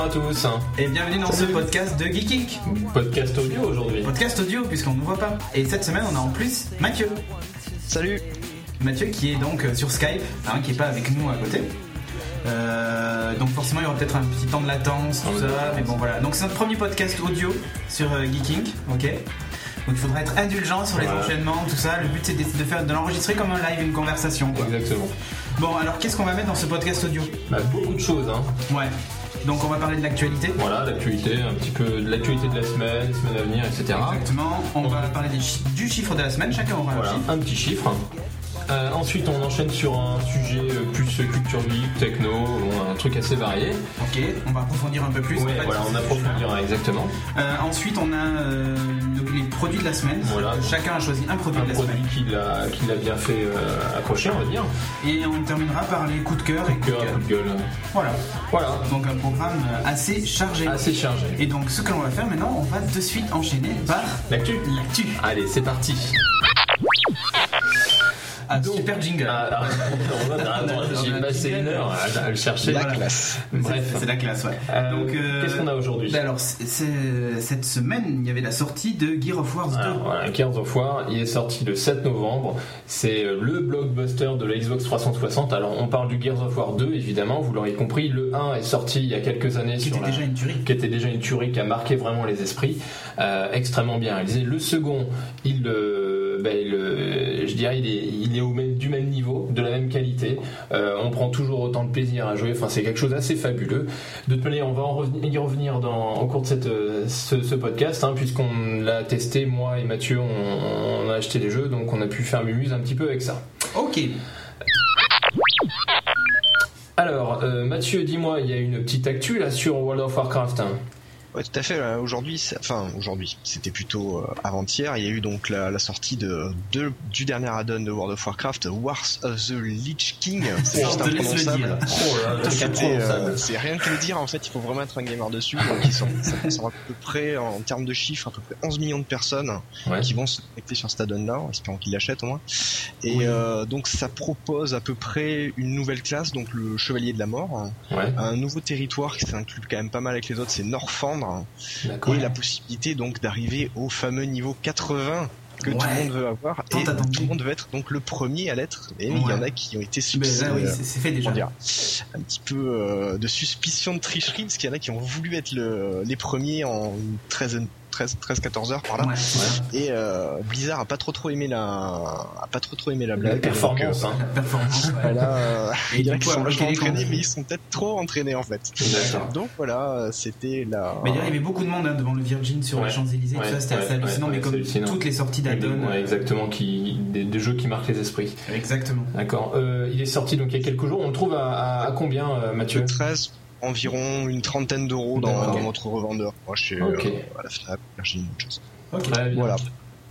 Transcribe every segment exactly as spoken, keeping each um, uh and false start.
à tous. Et bienvenue dans ce podcast de Geeking. Podcast audio aujourd'hui. Podcast audio puisqu'on ne voit pas. Et cette semaine on a en plus Mathieu. Salut. Mathieu qui est donc sur Skype, hein, qui n'est pas avec nous à côté. Euh, donc forcément il y aura peut-être un petit temps de latence, tout ça, mais bon voilà. Donc c'est notre premier podcast audio sur euh, Geeking, ok. Donc il faudra être indulgent sur les voilà. enchaînements, tout ça. Le but c'est de, de faire de l'enregistrer comme un live, une conversation, quoi. Exactement. Bon alors qu'est-ce qu'on va mettre dans ce podcast audio ? Bah, beaucoup de choses, hein. Ouais. Donc on va parler de l'actualité. Voilà, l'actualité, un petit peu de l'actualité de la semaine, semaine à venir, et cetera. Exactement. On donc, va parler des chi- du chiffre de la semaine. Chacun aura voilà, un chiffre. un petit chiffre. Euh, ensuite, on enchaîne sur un sujet plus culture geek, techno, un truc assez varié. Ok, on va approfondir un peu plus. Oui, voilà, on approfondira exactement. Euh, ensuite, on a euh, les produits de la semaine. Voilà. Chacun a choisi un produit un de la produit semaine. Qui l'a, qui l'a bien fait euh, accrocher, on va dire. Et on terminera par les coups de cœur et coups de cœur, coups de gueule. Voilà. Voilà. Donc un programme assez chargé. Assez chargé. Et donc ce que l'on va faire maintenant, on va de suite enchaîner par l'actu. L'actu. Allez, c'est parti. Ah, donc, super jingle. Ah, ah, attends, j'ai passé une heure à, à le chercher. La classe. Bref, c'est, c'est la classe, ouais. Euh, donc, euh, qu'est-ce qu'on a aujourd'hui ? bah alors, c'est, c'est, cette semaine, il y avait la sortie de Gears of War deux. Alors, voilà, Gears of War, il est sorti le sept novembre. C'est le blockbuster de la Xbox trois cent soixante. Alors, on parle du Gears of War deux, évidemment, vous l'aurez compris. Le un est sorti il y a quelques années. Qui sur était la... déjà une tuerie. Qui était déjà une tuerie, qui a marqué vraiment les esprits. Euh, extrêmement bien réalisé. Le second, il... Euh, bah, il euh, je dirais, il est, il est au même, du même niveau, de la même qualité. Euh, on prend toujours autant de plaisir à jouer. Enfin, c'est quelque chose d'assez fabuleux. De toute manière, on va en revenir, y revenir dans, au cours de cette, ce, ce podcast, hein, puisqu'on l'a testé, moi et Mathieu, on, on a acheté les jeux, donc on a pu faire mumuse un petit peu avec ça. Ok. Alors, euh, Mathieu, dis-moi, il y a une petite actu là sur World of Warcraft. Hein. Ouais, tout à fait. Là, aujourd'hui, c'est... enfin aujourd'hui, c'était plutôt euh, avant-hier. Il y a eu donc la, la sortie de, de du dernier add-on de World of Warcraft, Wars of the Lich King. C'est juste imprononçable. Oh là, C'était, euh, c'est rien que le dire. En fait, il faut vraiment être un gamer dessus. Donc, ils sont, ça sont à peu près en termes de chiffres, à peu près onze millions de personnes ouais. qui vont se connecter sur cet add-on-là, en espérant qu'ils l'achètent au moins. Et oui. euh, donc, ça propose à peu près une nouvelle classe, donc le Chevalier de la Mort, ouais. un nouveau territoire qui s'inclut quand même pas mal avec les autres, c'est Northrend. D'accord. Et la possibilité donc d'arriver au fameux niveau quatre-vingts que ouais. tout le monde veut avoir. Tant et attendu. Tout le monde veut être donc le premier à l'être. Et ouais. il y en a qui ont été suspicieux. Ben là, oui, c'est, c'est fait déjà. Dire, un petit peu euh, de suspicion de tricherie, parce qu'il y en a qui ont voulu être le, les premiers en treize quatorze heures par là. Ouais. Et euh, Blizzard a pas trop trop aimé la a pas trop trop aimé la blague. La performance, donc, euh, hein. La performance. Ouais. Là, euh, et il y en a qui sont vachement entraînés, comptes. mais ils sont peut-être trop entraînés en fait. D'accord. Donc voilà, c'était la. Mais il y avait beaucoup de monde hein, devant le Virgin sur ouais. les Champs-Élysées, ouais. tout ça, c'était ouais. assez hallucinant, ouais. mais comme hallucinant. Toutes les sorties d'add-on. Ouais, exactement, qui des, des jeux qui marquent les esprits. Exactement. D'accord. Euh, il est sorti donc il y a quelques jours. On le trouve à, à, à combien, euh, Mathieu ? Le treize. Environ une trentaine d'euros dans, okay. dans notre revendeur. Moi, je suis okay. euh, à la Fnac, j'ai une autre chose. Ok, très bien. Voilà.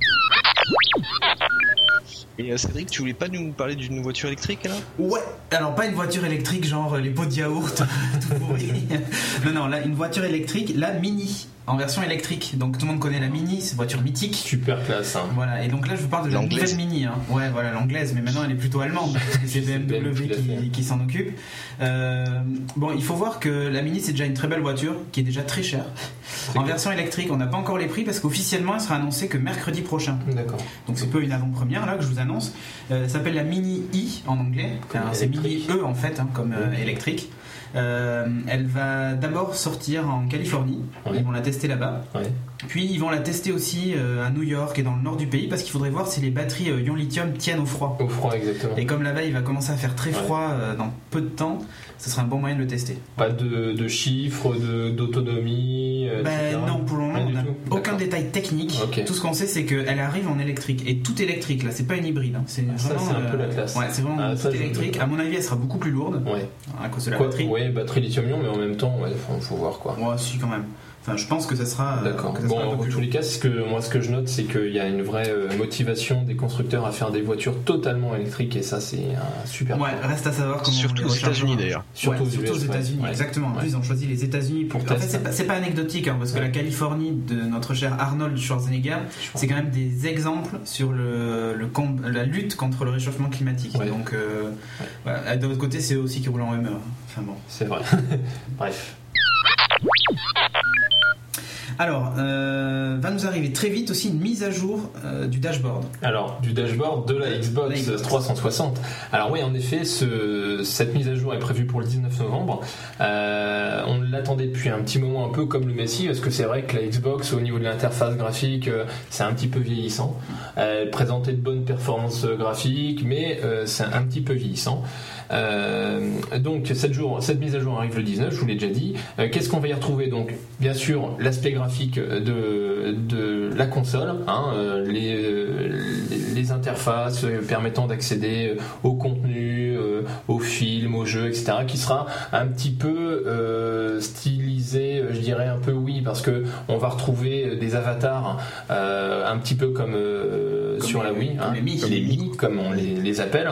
Et euh, Cédric, tu voulais pas nous parler d'une voiture électrique là ? Ouais, alors pas une voiture électrique genre les pots de yaourt tout pourri. Non, non, là une voiture électrique, la Mini, en version électrique. Donc tout le monde connaît la Mini, c'est une voiture mythique. Super classe. Hein. Voilà, et donc là je vous parle de la nouvelle Mini. Hein. Ouais, voilà, l'anglaise, mais maintenant elle est plutôt allemande, parce que c'est B M W qui, qui s'en occupe. Euh, bon, il faut voir que la Mini c'est déjà une très belle voiture, qui est déjà très chère. C'est en cool. Version électrique, on n'a pas encore les prix, parce qu'officiellement elle sera annoncée que mercredi prochain. D'accord. Donc c'est peu une avant-première là que je vous annonce. Euh, ça s'appelle la Mini E en anglais. Enfin, c'est Mini E en fait, hein, comme euh, électrique. Euh, elle va d'abord sortir en Californie. Ouais. Ils vont la tester là-bas. Ouais. Puis ils vont la tester aussi euh, à New York et dans le nord du pays, parce qu'il faudrait voir si les batteries euh, ion lithium tiennent au froid. Au froid, exactement. Et comme là-bas il va commencer à faire très froid ouais. euh, dans peu de temps, ce sera un bon moyen de le tester. Pas de, de chiffres, de, d'autonomie euh, Ben non, pour le moment on n'a aucun détail technique. Okay. Tout ce qu'on sait c'est qu'elle arrive en électrique. Et tout électrique là, c'est pas une hybride. Hein. C'est ah, vraiment, ça c'est un euh, peu la classe. Ouais, c'est vraiment ah, tout ça, électrique. À mon avis elle sera beaucoup plus lourde. Ouais. À cause de la quoi, batterie. Ouais, batterie lithium-ion, mais en même temps, ouais, faut, faut voir quoi. Ouais, si quand même. Enfin, je pense que ça sera. D'accord. Que ça bon, sera en tous les cas, ce que, moi, ce que je note, c'est qu'il y a une vraie euh, motivation des constructeurs à faire des voitures totalement électriques, et ça, c'est un super. Ouais, point. Reste à savoir comment. Surtout aux États-Unis d'ailleurs. Surtout, ouais, surtout aux États-Unis, ouais. Exactement. En plus, ils ont choisi les États-unis pour. pour en fait, c'est pas, c'est pas anecdotique, hein, parce que ouais. la Californie de notre cher Arnold Schwarzenegger, c'est quand même des exemples sur le, le com- la lutte contre le réchauffement climatique. Ouais. Donc, euh, ouais. Voilà. De l'autre côté, c'est eux aussi qui roulent en humeur. Enfin bon. C'est vrai. Bref. Alors, euh, va nous arriver très vite aussi une mise à jour euh, du dashboard. Alors, du dashboard de la Xbox, la Xbox trois cent soixante. Alors oui, en effet, ce, cette mise à jour est prévue pour le dix-neuf novembre. Euh, on l'attendait depuis un petit moment, un peu comme le Messi, parce que c'est vrai que la Xbox, au niveau de l'interface graphique, euh, c'est un petit peu vieillissant. Elle présentait de bonnes performances graphiques, mais euh, c'est un petit peu vieillissant. Euh, donc cette, jour, cette mise à jour arrive le dix-neuf, je vous l'ai déjà dit. Euh, qu'est-ce qu'on va y retrouver? Donc bien sûr l'aspect graphique de, de la console, hein, euh, les, euh, les interfaces permettant d'accéder au contenu, euh, aux films, aux jeux, et cetera, qui sera un petit peu euh, stylisé, je dirais un peu oui, parce que on va retrouver des avatars euh, un petit peu comme, euh, comme sur les, la Wii, hein, les Mi, les Mi comme on les, les appelle.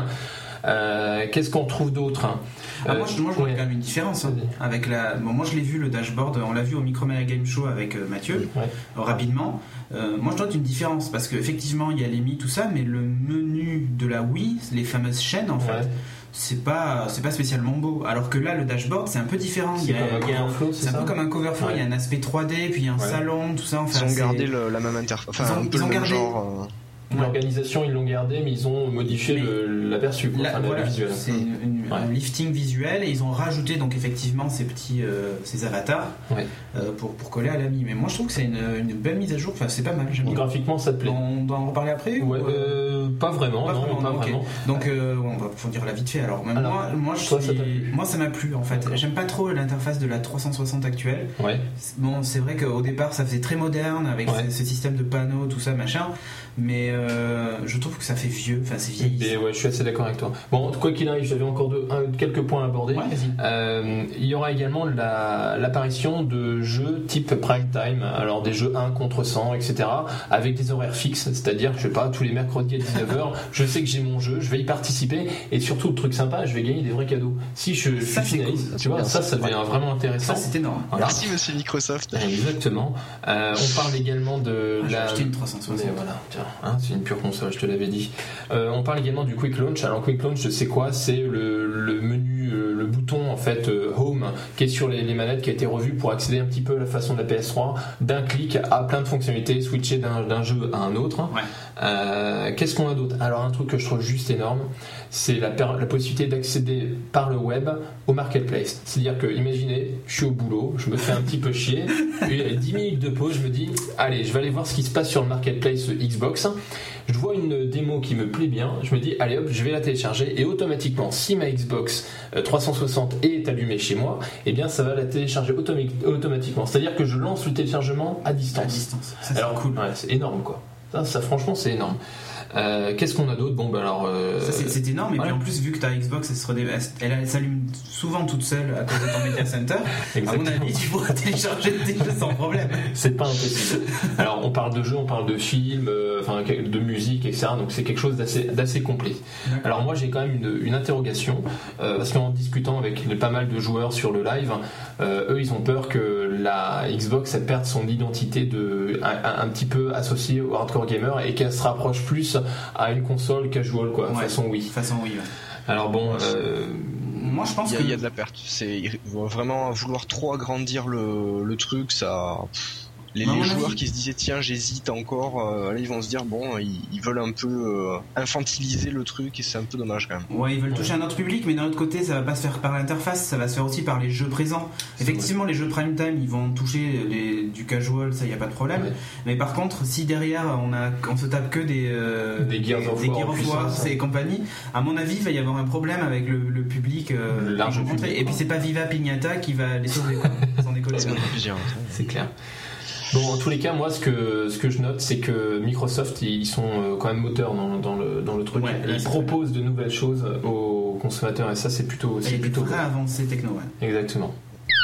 Euh, qu'est-ce qu'on trouve d'autre, hein? ah, Moi, je, moi, je vois ouais. quand même une différence hein, avec la. Bon, moi, je l'ai vu le dashboard, on l'a vu au Micromania Game Show avec euh, Mathieu, ouais. euh, rapidement. Euh, moi, je note une différence parce qu'effectivement, il y a les Mi, tout ça, mais le menu de la Wii, les fameuses chaînes, en fait. Ouais. C'est pas, c'est pas spécialement beau. Alors que là, le dashboard, c'est un peu différent. C'est, il y a, comme, il y a un, flow, c'est, c'est un peu comme un cover flow. Ouais. Il y a un aspect trois D, puis il y a un ouais. salon, tout ça. Enfin, ils ont c'est... gardé le, la même interface. Enfin, ils ont, un peu ils ont le même gardé... genre. Euh... L'organisation, ils l'ont gardé, mais ils ont modifié mais le, l'aperçu, quoi, la, enfin, voilà, le visuel. C'est une, une, ouais. un lifting visuel et ils ont rajouté donc effectivement ces petits euh, ces avatars ouais. euh, pour, pour coller à l'ami. Mais moi je trouve que c'est une, une belle mise à jour. Enfin, c'est pas mal. J'aime bien. Graphiquement, ça te plaît. On doit en reparler après ouais, ou euh, Pas vraiment. Pas non, vraiment. Pas okay. vraiment. Donc euh, on va dire la vite fait. Alors, alors moi, moi, je toi, suis... ça moi ça m'a plu en fait. D'accord. J'aime pas trop l'interface de la trois cent soixante actuelle. Ouais. Bon, c'est vrai qu'au départ ça faisait très moderne avec ouais. ce, ce système de panneaux, tout ça, machin. Mais euh, je trouve que ça fait vieux, enfin c'est vieillissant. Et ouais, je suis assez d'accord avec toi. Bon, quoi qu'il arrive, j'avais encore deux, un, quelques points à aborder. Ouais, euh, il y aura également la, l'apparition de jeux type prime time, alors des jeux un contre cent, et cetera, avec des horaires fixes, c'est-à-dire, je sais pas, tous les mercredis à dix-neuf heures, je sais que j'ai mon jeu, je vais y participer, et surtout, le truc sympa, je vais gagner des vrais cadeaux. Si je, je ça, suis finaliste, cool. tu vois, ça, ça devient ouais. vraiment intéressant. Ça, c'est énorme. Voilà. Merci, monsieur Microsoft. Exactement. Euh, on parle également de ah, la. J'ai acheté une trois cent soixante. Mais voilà, tiens, hein, c'est une pure console, je te l'avais dit. Euh, on parle également du Quick Launch. Alors Quick Launch, c'est quoi? C'est le, le menu, euh, le bouton en fait euh, Home qui est sur les, les manettes, qui a été revu pour accéder un petit peu à la façon de la P S trois, d'un clic à plein de fonctionnalités, switcher d'un, d'un jeu à un autre. Ouais. Euh, qu'est-ce qu'on a d'autre? Alors un truc que je trouve juste énorme, c'est la, la possibilité d'accéder par le web au marketplace. C'est-à-dire que, imaginez, je suis au boulot, je me fais un petit peu chier, et il y a dix minutes de pause, je me dis, allez, je vais aller voir ce qui se passe sur le marketplace Xbox. Je vois une démo qui me plaît bien, je me dis, allez hop, je vais la télécharger, et automatiquement, si ma Xbox trois cent soixante est allumée chez moi, eh bien ça va la télécharger automi- automatiquement. C'est-à-dire que je lance le téléchargement à distance. À distance. Ça, alors c'est cool. Ouais, c'est énorme quoi. Ça, ça franchement c'est énorme. Euh, qu'est-ce qu'on a d'autre? Bon, bah alors. Euh... Ça, c'est, c'est énorme, et ouais. puis en plus, vu que ta Xbox elle, se redé... elle, elle s'allume souvent toute seule à cause de ton Media Center, à mon avis, tu pourras télécharger tes jeux sans problème. C'est pas impossible. Alors, on parle de jeux, on parle de films, euh, enfin, de musique, et cetera. Donc, c'est quelque chose d'assez, d'assez complet. D'accord. Alors, moi, j'ai quand même une, une interrogation, euh, parce qu'en discutant avec pas mal de joueurs sur le live, euh, eux, ils ont peur que la Xbox elle perde son identité de, un, un petit peu associée au hardcore gamer et qu'elle se rapproche plus à une console casual quoi, ouais, façon Wii. Façon Wii. Ouais. Alors bon, euh... moi je pense qu'il que il y a de la perte. C'est vraiment vouloir trop agrandir le, le truc, ça. Les, les joueurs avis. qui se disaient tiens j'hésite encore, euh, là ils vont se dire bon ils, ils veulent un peu euh, infantiliser le truc et c'est un peu dommage quand même. Ouais, ils veulent toucher ouais. un autre public, mais d'un autre côté ça va pas se faire par l'interface, ça va se faire aussi par les jeux présents. C'est Effectivement vrai. Les jeux prime time ils vont toucher les, du casual, ça y a pas de problème. Ouais. Mais par contre si derrière on a on se tape que des euh, des Gears of War, War et compagnie, à mon avis il va y avoir un problème avec le, le public. Euh, le large public. Et puis c'est pas Viva Pignata qui va les sauver quoi. Sans décoller. C'est clair. Bon, en tous les cas, moi, ce que ce que je note, c'est que Microsoft, ils sont quand même moteurs dans, dans le dans le truc. Ouais, ils proposent de nouvelles choses aux consommateurs et ça, c'est plutôt c'est et plutôt très avancé techno. Ouais. Exactement.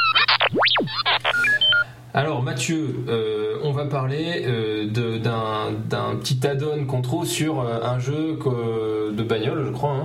Alors Mathieu, euh, on va parler euh, de, d'un, d'un petit add-on qu'on trouve sur euh, un jeu que, de bagnole, je crois, hein, ouais. c'est ça ?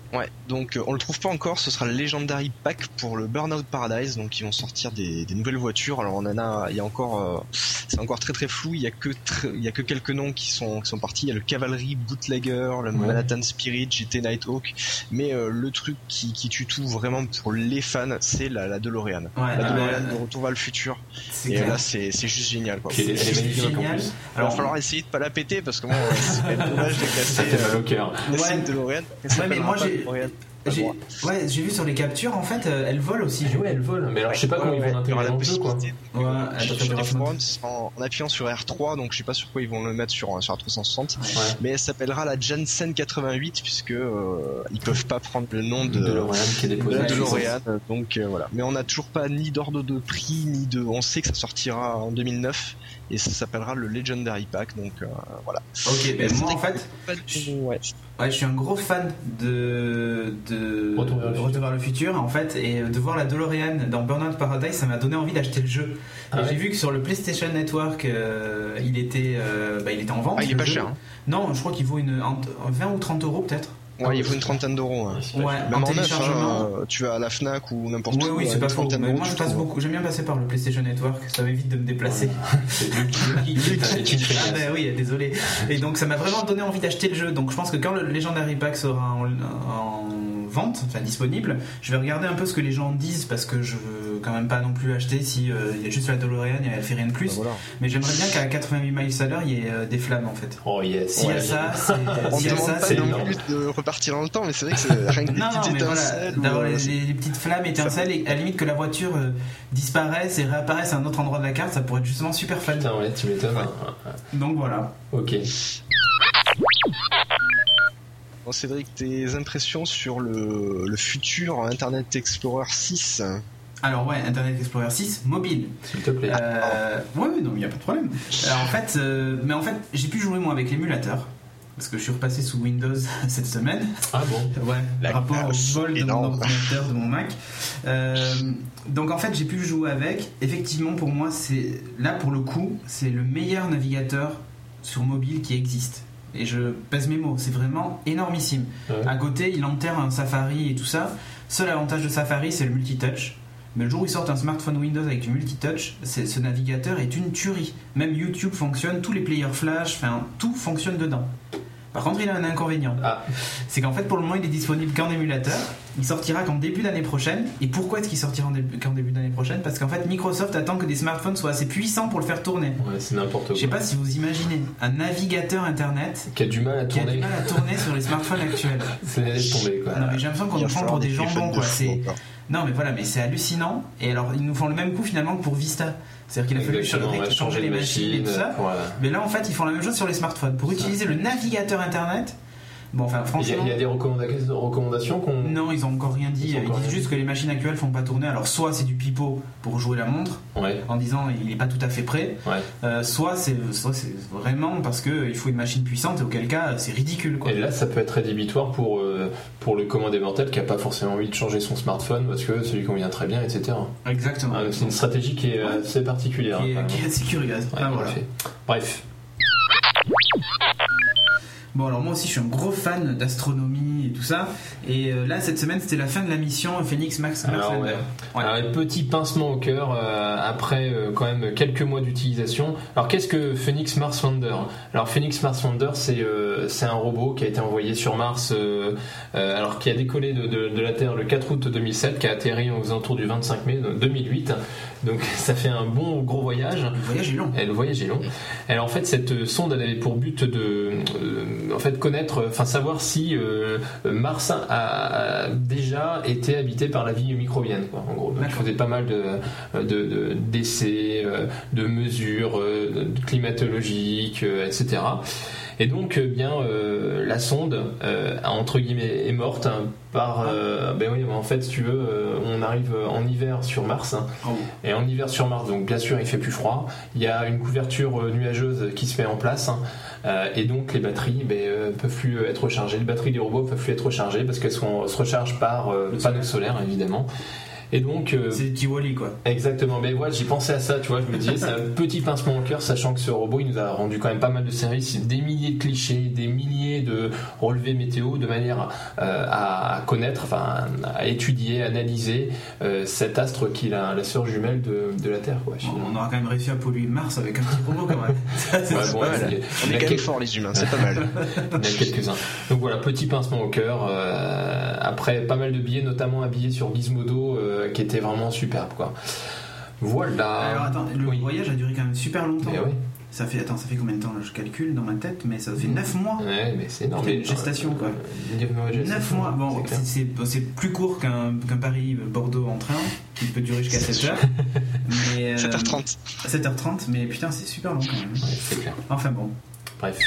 Ouais, donc euh, on le trouve pas encore, ce sera le Legendary Pack pour le Burnout Paradise, donc ils vont sortir des, des nouvelles voitures. Alors on en a, il y a encore, euh, c'est encore très très flou, il y a que tr- il y a que quelques noms qui sont qui sont partis. Il y a le Cavalry Bootlegger, le ouais. Manhattan Spirit, G T Nighthawk, mais euh, le truc qui, qui tue tout vraiment pour les fans, c'est la, la DeLorean. Ouais, la DeLorean ouais. de Retour vers le futur. C'est et clair. Là c'est c'est juste génial quoi. C'est, c'est, c'est magnifique génial. En plus. Alors il va falloir essayer de pas la péter parce que moi c'est dommage de casser. Ça fait mal au cœur. C'est une DeLorean. Ouais, mais moi j'ai J'ai, ouais, j'ai vu sur les captures, en fait, euh, elle vole aussi. Oui, elle vole. Mais alors, je sais pas ouais, comment ouais, ils vont l'intégrer dans le jeu, quoi. Ouais, j'ai sur les forums en, en appuyant sur R trois, donc je sais pas sur quoi ils vont le mettre sur, sur R trois cent soixante. Ouais. Mais elle s'appellera la Janssen quatre-vingt-huit, puisque euh, ils peuvent pas prendre le nom de, de DeLorean qui est déposé. De DeLorean, donc euh, voilà. Mais on a toujours pas ni d'ordre de prix, ni de. On sait que ça sortira en deux mille neuf. Et ça s'appellera le Legendary Pack, donc euh, voilà. Ok, mais moi en fait, je, ouais. Ouais, je suis un gros fan de, de Retour vers, Retour vers le futur, en fait, et de voir la DeLorean dans Burnout Paradise, ça m'a donné envie d'acheter le jeu. Ah et ouais. J'ai vu que sur le PlayStation Network, euh, il était, euh, bah, il était en vente. Ah, il est pas jeu. cher. Hein. Non, je crois qu'il vaut une vingt ou trente euros peut-être. Ouais, il faut une trentaine d'euros. Hein. Ouais, même en téléchargement. Neuf, hein, tu vas à la Fnac ou n'importe oui, où. Oui, oui, c'est pas faux. Mais moi, je passe trouves. beaucoup. J'aime bien passer par le PlayStation Network. Ça m'évite de me déplacer. C'est ah bah oui, désolé. Et donc, ça m'a vraiment donné envie d'acheter le jeu. Donc, je pense que quand le Legendary Pack sera en, en vente, enfin disponible, je vais regarder un peu ce que les gens disent parce que je veux quand même pas non plus acheter si euh, il y a juste la DeLorean et elle fait rien de plus. Bah voilà. Mais j'aimerais bien qu'à quatre-vingt-huit miles à l'heure, il y ait euh, des flammes en fait. Oh yes. S'il y a ça, c'est. On si ne demande ça, pas c'est non plus de repartir dans le temps, mais c'est vrai que c'est rien que des non, petites non, mais étincelles. Voilà, d'avoir ou, les, c'est... les petites flammes, étincelles, et à la limite que la voiture euh, disparaisse et réapparaisse à un autre endroit de la carte, ça pourrait être justement super fun. Putain, ouais, tu m'étonnes. Ouais. Donc voilà. Ok. Bon, Cédric, tes impressions sur le, le futur Internet Explorer six? Alors ouais, Internet Explorer six mobile. S'il te plaît. Euh, ouais, non, mais y a pas de problème. Alors, en fait, euh, mais en fait, j'ai pu jouer moi avec l'émulateur parce que je suis repassé sous Windows cette semaine. Ah bon? Ouais. La par rapport au vol de énorme. mon ordinateur, de mon Mac. Euh, donc en fait, j'ai pu jouer avec. Effectivement, pour moi, c'est là pour le coup, c'est le meilleur navigateur sur mobile qui existe. Et je pèse mes mots, c'est vraiment énormissime. Ouais. À côté, il enterre un Safari et tout ça. Seul avantage de Safari, c'est le multitouch. Mais le jour où ils sortent un smartphone Windows avec du multitouch, c'est, ce navigateur est une tuerie. Même YouTube fonctionne, tous les players flash, enfin tout fonctionne dedans. Par contre, il a un inconvénient. Ah. C'est qu'en fait, pour le moment, il est disponible qu'en émulateur. Il sortira qu'en début d'année prochaine. Et pourquoi est-ce qu'il sortira en début, qu'en début d'année prochaine? Parce qu'en fait, Microsoft attend que des smartphones soient assez puissants pour le faire tourner. Ouais, c'est n'importe quoi. Je sais pas si vous imaginez un navigateur internet qui a du mal à tourner, qui a du mal à tourner sur les smartphones actuels. C'est laisse tomber quoi. Non, mais j'ai l'impression qu'on nous prend pour des jambons quoi. C'est... Non, mais voilà, mais c'est hallucinant. Et alors, ils nous font le même coup finalement que pour Vista. C'est-à-dire qu'il a fallu changer, ouais, changer les machines et tout ça. Voilà. Mais là, en fait, ils font la même chose sur les smartphones. Pour utiliser le navigateur internet. Bon, enfin, franchement. Il y, y a des recommanda- recommandations qu'on. Non, ils ont encore rien dit. Ils, ils disent juste que les machines actuelles font pas tourner. Alors, soit c'est du pipeau pour jouer la montre, ouais. en disant il est pas tout à fait prêt. Ouais. Euh, soit, c'est, soit c'est vraiment parce qu'il faut une machine puissante, et auquel cas c'est ridicule. Quoi. Et là, ça peut être rédhibitoire pour, euh, pour le commun des mortels qui a pas forcément envie de changer son smartphone parce que celui convient très bien, et cetera. Exactement. Ah, c'est une stratégie qui est ouais. assez particulière. Qui est, hein, qui est assez curieuse. Ouais, ah, voilà. Bref. Bon, alors moi aussi je suis un gros fan d'astronomie et tout ça, et euh, là cette semaine c'était la fin de la mission Phoenix Max Max alors, ouais. Ouais. Alors, un petit pincement au cœur euh, après euh, quand même quelques mois d'utilisation. Alors qu'est-ce que Phoenix Mars Lander? Alors Phoenix Mars Lander c'est, euh, c'est un robot qui a été envoyé sur Mars, euh, euh, alors qui a décollé de, de, de la Terre le quatre août deux mille sept, qui a atterri aux alentours du vingt-cinq mai deux mille huit. Donc ça fait un bon gros voyage. Le voyage est long. Et le voyage est long. Alors en fait cette sonde elle avait pour but de euh, en fait connaître, enfin savoir si euh, Mars a, a déjà été habité par la vie microbienne quoi, en gros. Donc, il faisait pas mal de, de, de d'essais, de mesures de climatologiques, et cetera. Et donc, bien, euh, la sonde, euh, entre guillemets, est morte hein, par. Euh, ben oui, en fait, si tu veux, euh, on arrive en hiver sur Mars. Hein, oh. Et en hiver sur Mars, donc bien sûr, il fait plus froid. Il y a une couverture nuageuse qui se met en place. Hein, euh, et donc, les batteries ben, euh, peuvent plus être rechargées. Les batteries des robots peuvent plus être rechargées parce qu'elles sont, se rechargent par euh, panneaux solaires, évidemment. Et donc, euh, c'est petit Wall-E quoi. Exactement, mais voilà, j'ai pensé à ça, tu vois, je me disais, c'est un petit pincement au cœur, sachant que ce robot, il nous a rendu quand même pas mal de services, des milliers de clichés, des milliers de relevés météo, de manière euh, à connaître, enfin, à étudier, analyser euh, cet astre qui est la, la sœur jumelle de, de la Terre, quoi. On aura quand même réussi à polluer Mars avec un petit robot quand même. Ça, c'est ouais, bon, ouais, il y a, on est quand même forts les humains, c'est pas mal. Il y en a quelques-uns. Donc voilà, petit pincement au cœur, euh, après pas mal de billets, notamment un billet sur Gizmodo, euh, qui était vraiment superbe quoi. Voilà. Alors attends, le oui. voyage a duré quand même super longtemps. Mais oui. Ça fait attends, ça fait combien de temps là, je calcule dans ma tête, mais ça fait neuf mois. Ouais, mais c'est énorme. Une gestation quoi. Euh, neuf mois. Bon, c'est, c'est, c'est plus court qu'un, qu'un Paris-Bordeaux en train, qui peut durer jusqu'à sept heures. Mais, euh, sept heures trente. sept heures trente, mais putain, c'est super long quand même. Ouais, c'est clair. Enfin bon. Bref.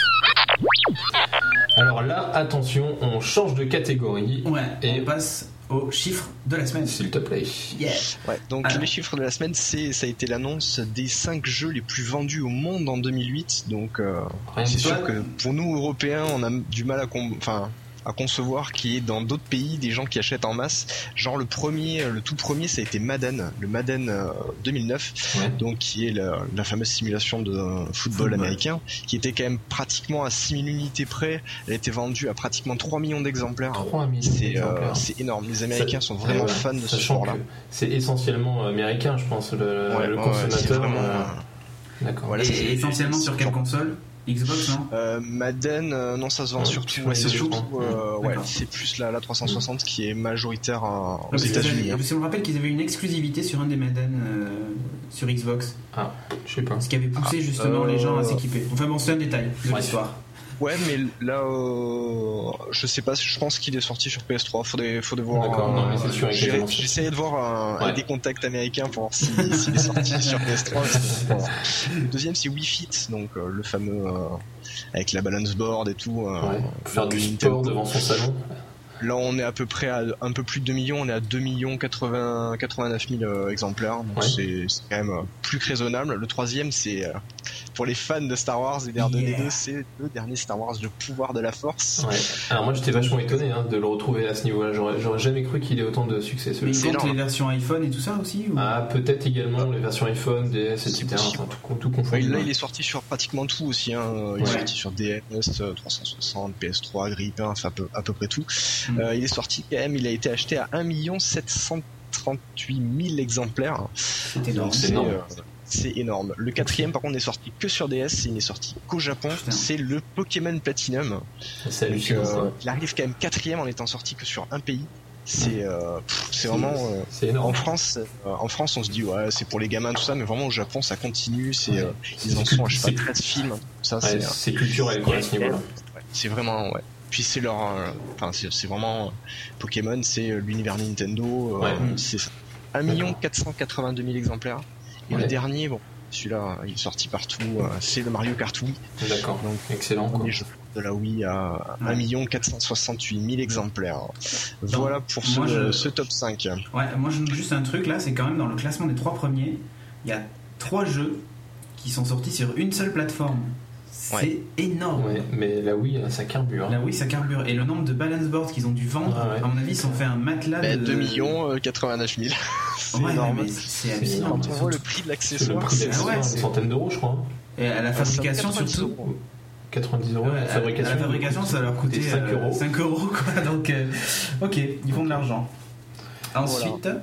Alors là, attention, on change de catégorie. Ouais. Et on passe aux chiffres de la semaine. S'il te plaît. Yeah. Ouais, donc Alors. les chiffres de la semaine, c'est ça a été l'annonce des cinq jeux les plus vendus au monde en deux mille huit. Donc euh, c'est sûr toi. que pour nous Européens, on a du mal à com- enfin à concevoir qu'il y ait dans d'autres pays des gens qui achètent en masse. Genre le premier, le tout premier, ça a été Madden, le Madden euh, deux mille neuf, ouais. donc qui est la, la fameuse simulation de euh, football, football américain, qui était quand même pratiquement à six mille unités près. Elle a été vendue à pratiquement trois millions d'exemplaires. trois millions c'est, d'exemplaires. Euh, c'est énorme. Les Américains ça, sont vraiment ouais, fans de ce sachant sport-là. Que c'est essentiellement américain, je pense, le, ouais, le ouais, consommateur. Vraiment, euh... D'accord. Voilà, et c'est, essentiellement c'est, sur c'est, quelle console? Xbox, non euh, Madden, euh, non, ça se vend ouais, surtout. ouais, Ouais, c'est surtout. surtout, euh, ouais, c'est plus la, la trois cent soixante mmh. qui est majoritaire euh, aux parce États-Unis. Hein. Parce qu'on me rappelle qu'ils avaient une exclusivité sur un des Madden euh, sur Xbox. Ah, je sais pas. Ce qui avait poussé ah, justement euh... les gens à s'équiper. Enfin bon, c'est un détail de ouais. l'histoire. Ouais, mais là, euh, je sais pas, je pense qu'il est sorti sur P S trois. Faudrait, faudrait voir. D'accord, euh, non, mais c'est sûr. J'ai, j'essayais de voir un, ouais. des contacts américains pour voir s'il si, si est sorti sur P S trois. Voilà. Le deuxième, c'est Wii Fit, donc euh, le fameux euh, avec la balance board et tout. Euh, ouais, faire du sport devant son salon. Là, on est à peu près à un peu plus de deux millions. On est à deux millions quatre-vingt-neuf mille euh, exemplaires. Donc ouais. c'est, c'est quand même euh, plus que raisonnable. Le troisième, c'est euh, pour les fans de Star Wars et d'R deux D deux, yeah. c'est le dernier Star Wars, le pouvoir de la Force. Ouais. Alors moi, j'étais vachement étonné hein, de le retrouver à ce niveau-là. J'aurais, j'aurais jamais cru qu'il ait autant de succès. Mais il compte les versions iPhone et tout ça aussi ou... Ah, peut-être également ouais. les versions iPhone, D S, et cetera. Enfin, tout, tout confondu. Ouais, là, il est sorti sur pratiquement tout aussi. Hein. Il ouais. est sorti sur D S, trois cent soixante, P S trois, Grip, enfin à peu, à peu près tout. Euh, il est sorti quand même, il a été acheté à un million sept cent trente-huit mille exemplaires. C'est énorme. C'est, énorme. Euh, c'est énorme. Le quatrième, par contre, n'est sorti que sur D S, il n'est sorti qu'au Japon. Putain. C'est le Pokémon Platinum. C'est Donc, euh, il arrive quand même quatrième en étant sorti que sur un pays. C'est, euh, pff, c'est, c'est vraiment. Euh, c'est énorme. En France, euh, en France, on se dit ouais, c'est pour les gamins tout ça, mais vraiment au Japon, ça continue. C'est, ouais. euh, ils en sont à je sais pas treize films. Ça, ouais, c'est, c'est culturel quoi à ce niveau-là. Ouais, c'est vraiment ouais. Puis c'est leur, enfin euh, c'est, c'est vraiment euh, Pokémon, c'est l'univers Nintendo. Euh, ouais. C'est un million quatre cent quatre-vingt-deux mille exemplaires. Et ouais. le dernier, bon, celui-là, il est sorti partout. Euh, c'est le Mario Kart Wii. D'accord. Donc excellent. Quoi. Les jeux de la Wii à un million quatre cent soixante-huit mille exemplaires. Voilà pour ce, je... ce top cinq. Ouais, moi je note juste un truc là, c'est quand même dans le classement des trois premiers, il y a trois jeux qui sont sortis sur une seule plateforme. C'est ouais. énorme. Ouais, mais la Wii, ça carbure. La Wii, ça carbure. Et le nombre de balance boards qu'ils ont dû vendre, ah ouais. à mon avis, ils ont fait un matelas bah, de... deux millions quatre-vingt-neuf mille. C'est ouais, énorme. C'est hallucinant. Quand on voit le prix de l'accessoire, c'est, c'est, c'est ouais, une centaine d'euros, je crois. Et à la fabrication, surtout. quatre-vingt-dix euros à la fabrication. À la fabrication, ça leur coûtait cinq euros. cinq euros, quoi. Donc, euh, ok, ils font de l'argent. Ensuite... Voilà.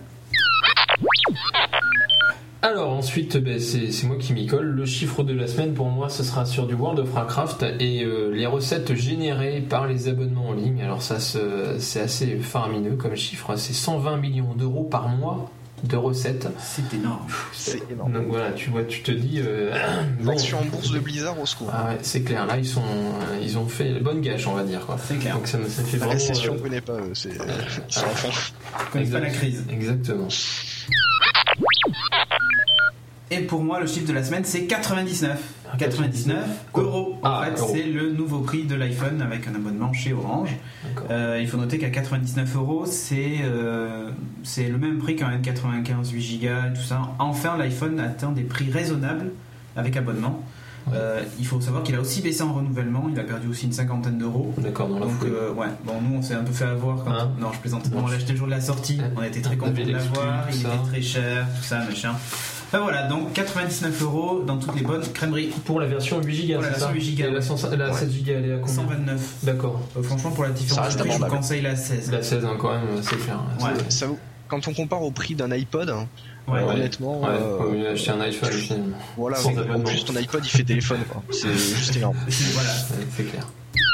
Alors ensuite, ben, c'est, c'est moi qui m'y colle. Le chiffre de la semaine pour moi, ce sera sur du World of Warcraft et euh, les recettes générées par les abonnements en ligne. Alors ça, c'est, c'est assez faramineux comme chiffre. C'est cent vingt millions d'euros par mois de recettes. C'est énorme. C'est énorme. Donc voilà, tu vois, tu te dis. Euh, bon. L'action en bourse de Blizzard au secours. Ah ouais, c'est clair. Là, ils sont, ils ont fait bonne gâche, on va dire. Quoi. C'est clair. Donc ça, ça fait la vraiment. récession, euh, on connaît pas eux. C'est, euh, ils sont en fond. On connaît pas la crise. Exactement. Et pour moi, le chiffre de la semaine, c'est quatre-vingt-dix-neuf. quatre-vingt-dix-neuf euros. En ah, fait, euros. C'est le nouveau prix de l'iPhone avec un abonnement chez Orange. Euh, il faut noter qu'à quatre-vingt-dix-neuf euros, c'est, euh, c'est le même prix qu'un N quatre-vingt-quinze huit giga et tout ça. Enfin, l'iPhone atteint des prix raisonnables avec abonnement. Euh, il faut savoir qu'il a aussi baissé en renouvellement, il a perdu aussi une cinquantaine d'euros. D'accord, dans la Donc, foulée. euh, ouais, bon, nous on s'est un peu fait avoir quand. Hein non, je plaisante. Non, On l'a acheté le jour de la sortie, on était très contents de l'avoir, il était très cher, tout ça, machin. Enfin voilà, donc quatre-vingt-dix-neuf euros dans toutes les bonnes crèmeries. Pour la version huit giga, Pour la c'est version ça huit giga, Et la, cent- la Ouais. sept giga, elle est à combien? cent vingt-neuf. D'accord. Euh, franchement, pour la Ça différence reste de prix, je vous abordable. conseille la seize. La seize, hein, quand même, c'est clair. Ouais. Ça vaut- Quand on compare au prix d'un iPod, hein, Ouais, euh, ouais. honnêtement, Ouais, euh, faut mieux acheter un iPhone finalement. voilà, Sans avec- en abonnement. plus ton iPod il fait téléphone, quoi. C'est juste énorme. Voilà. Ouais, c'est clair.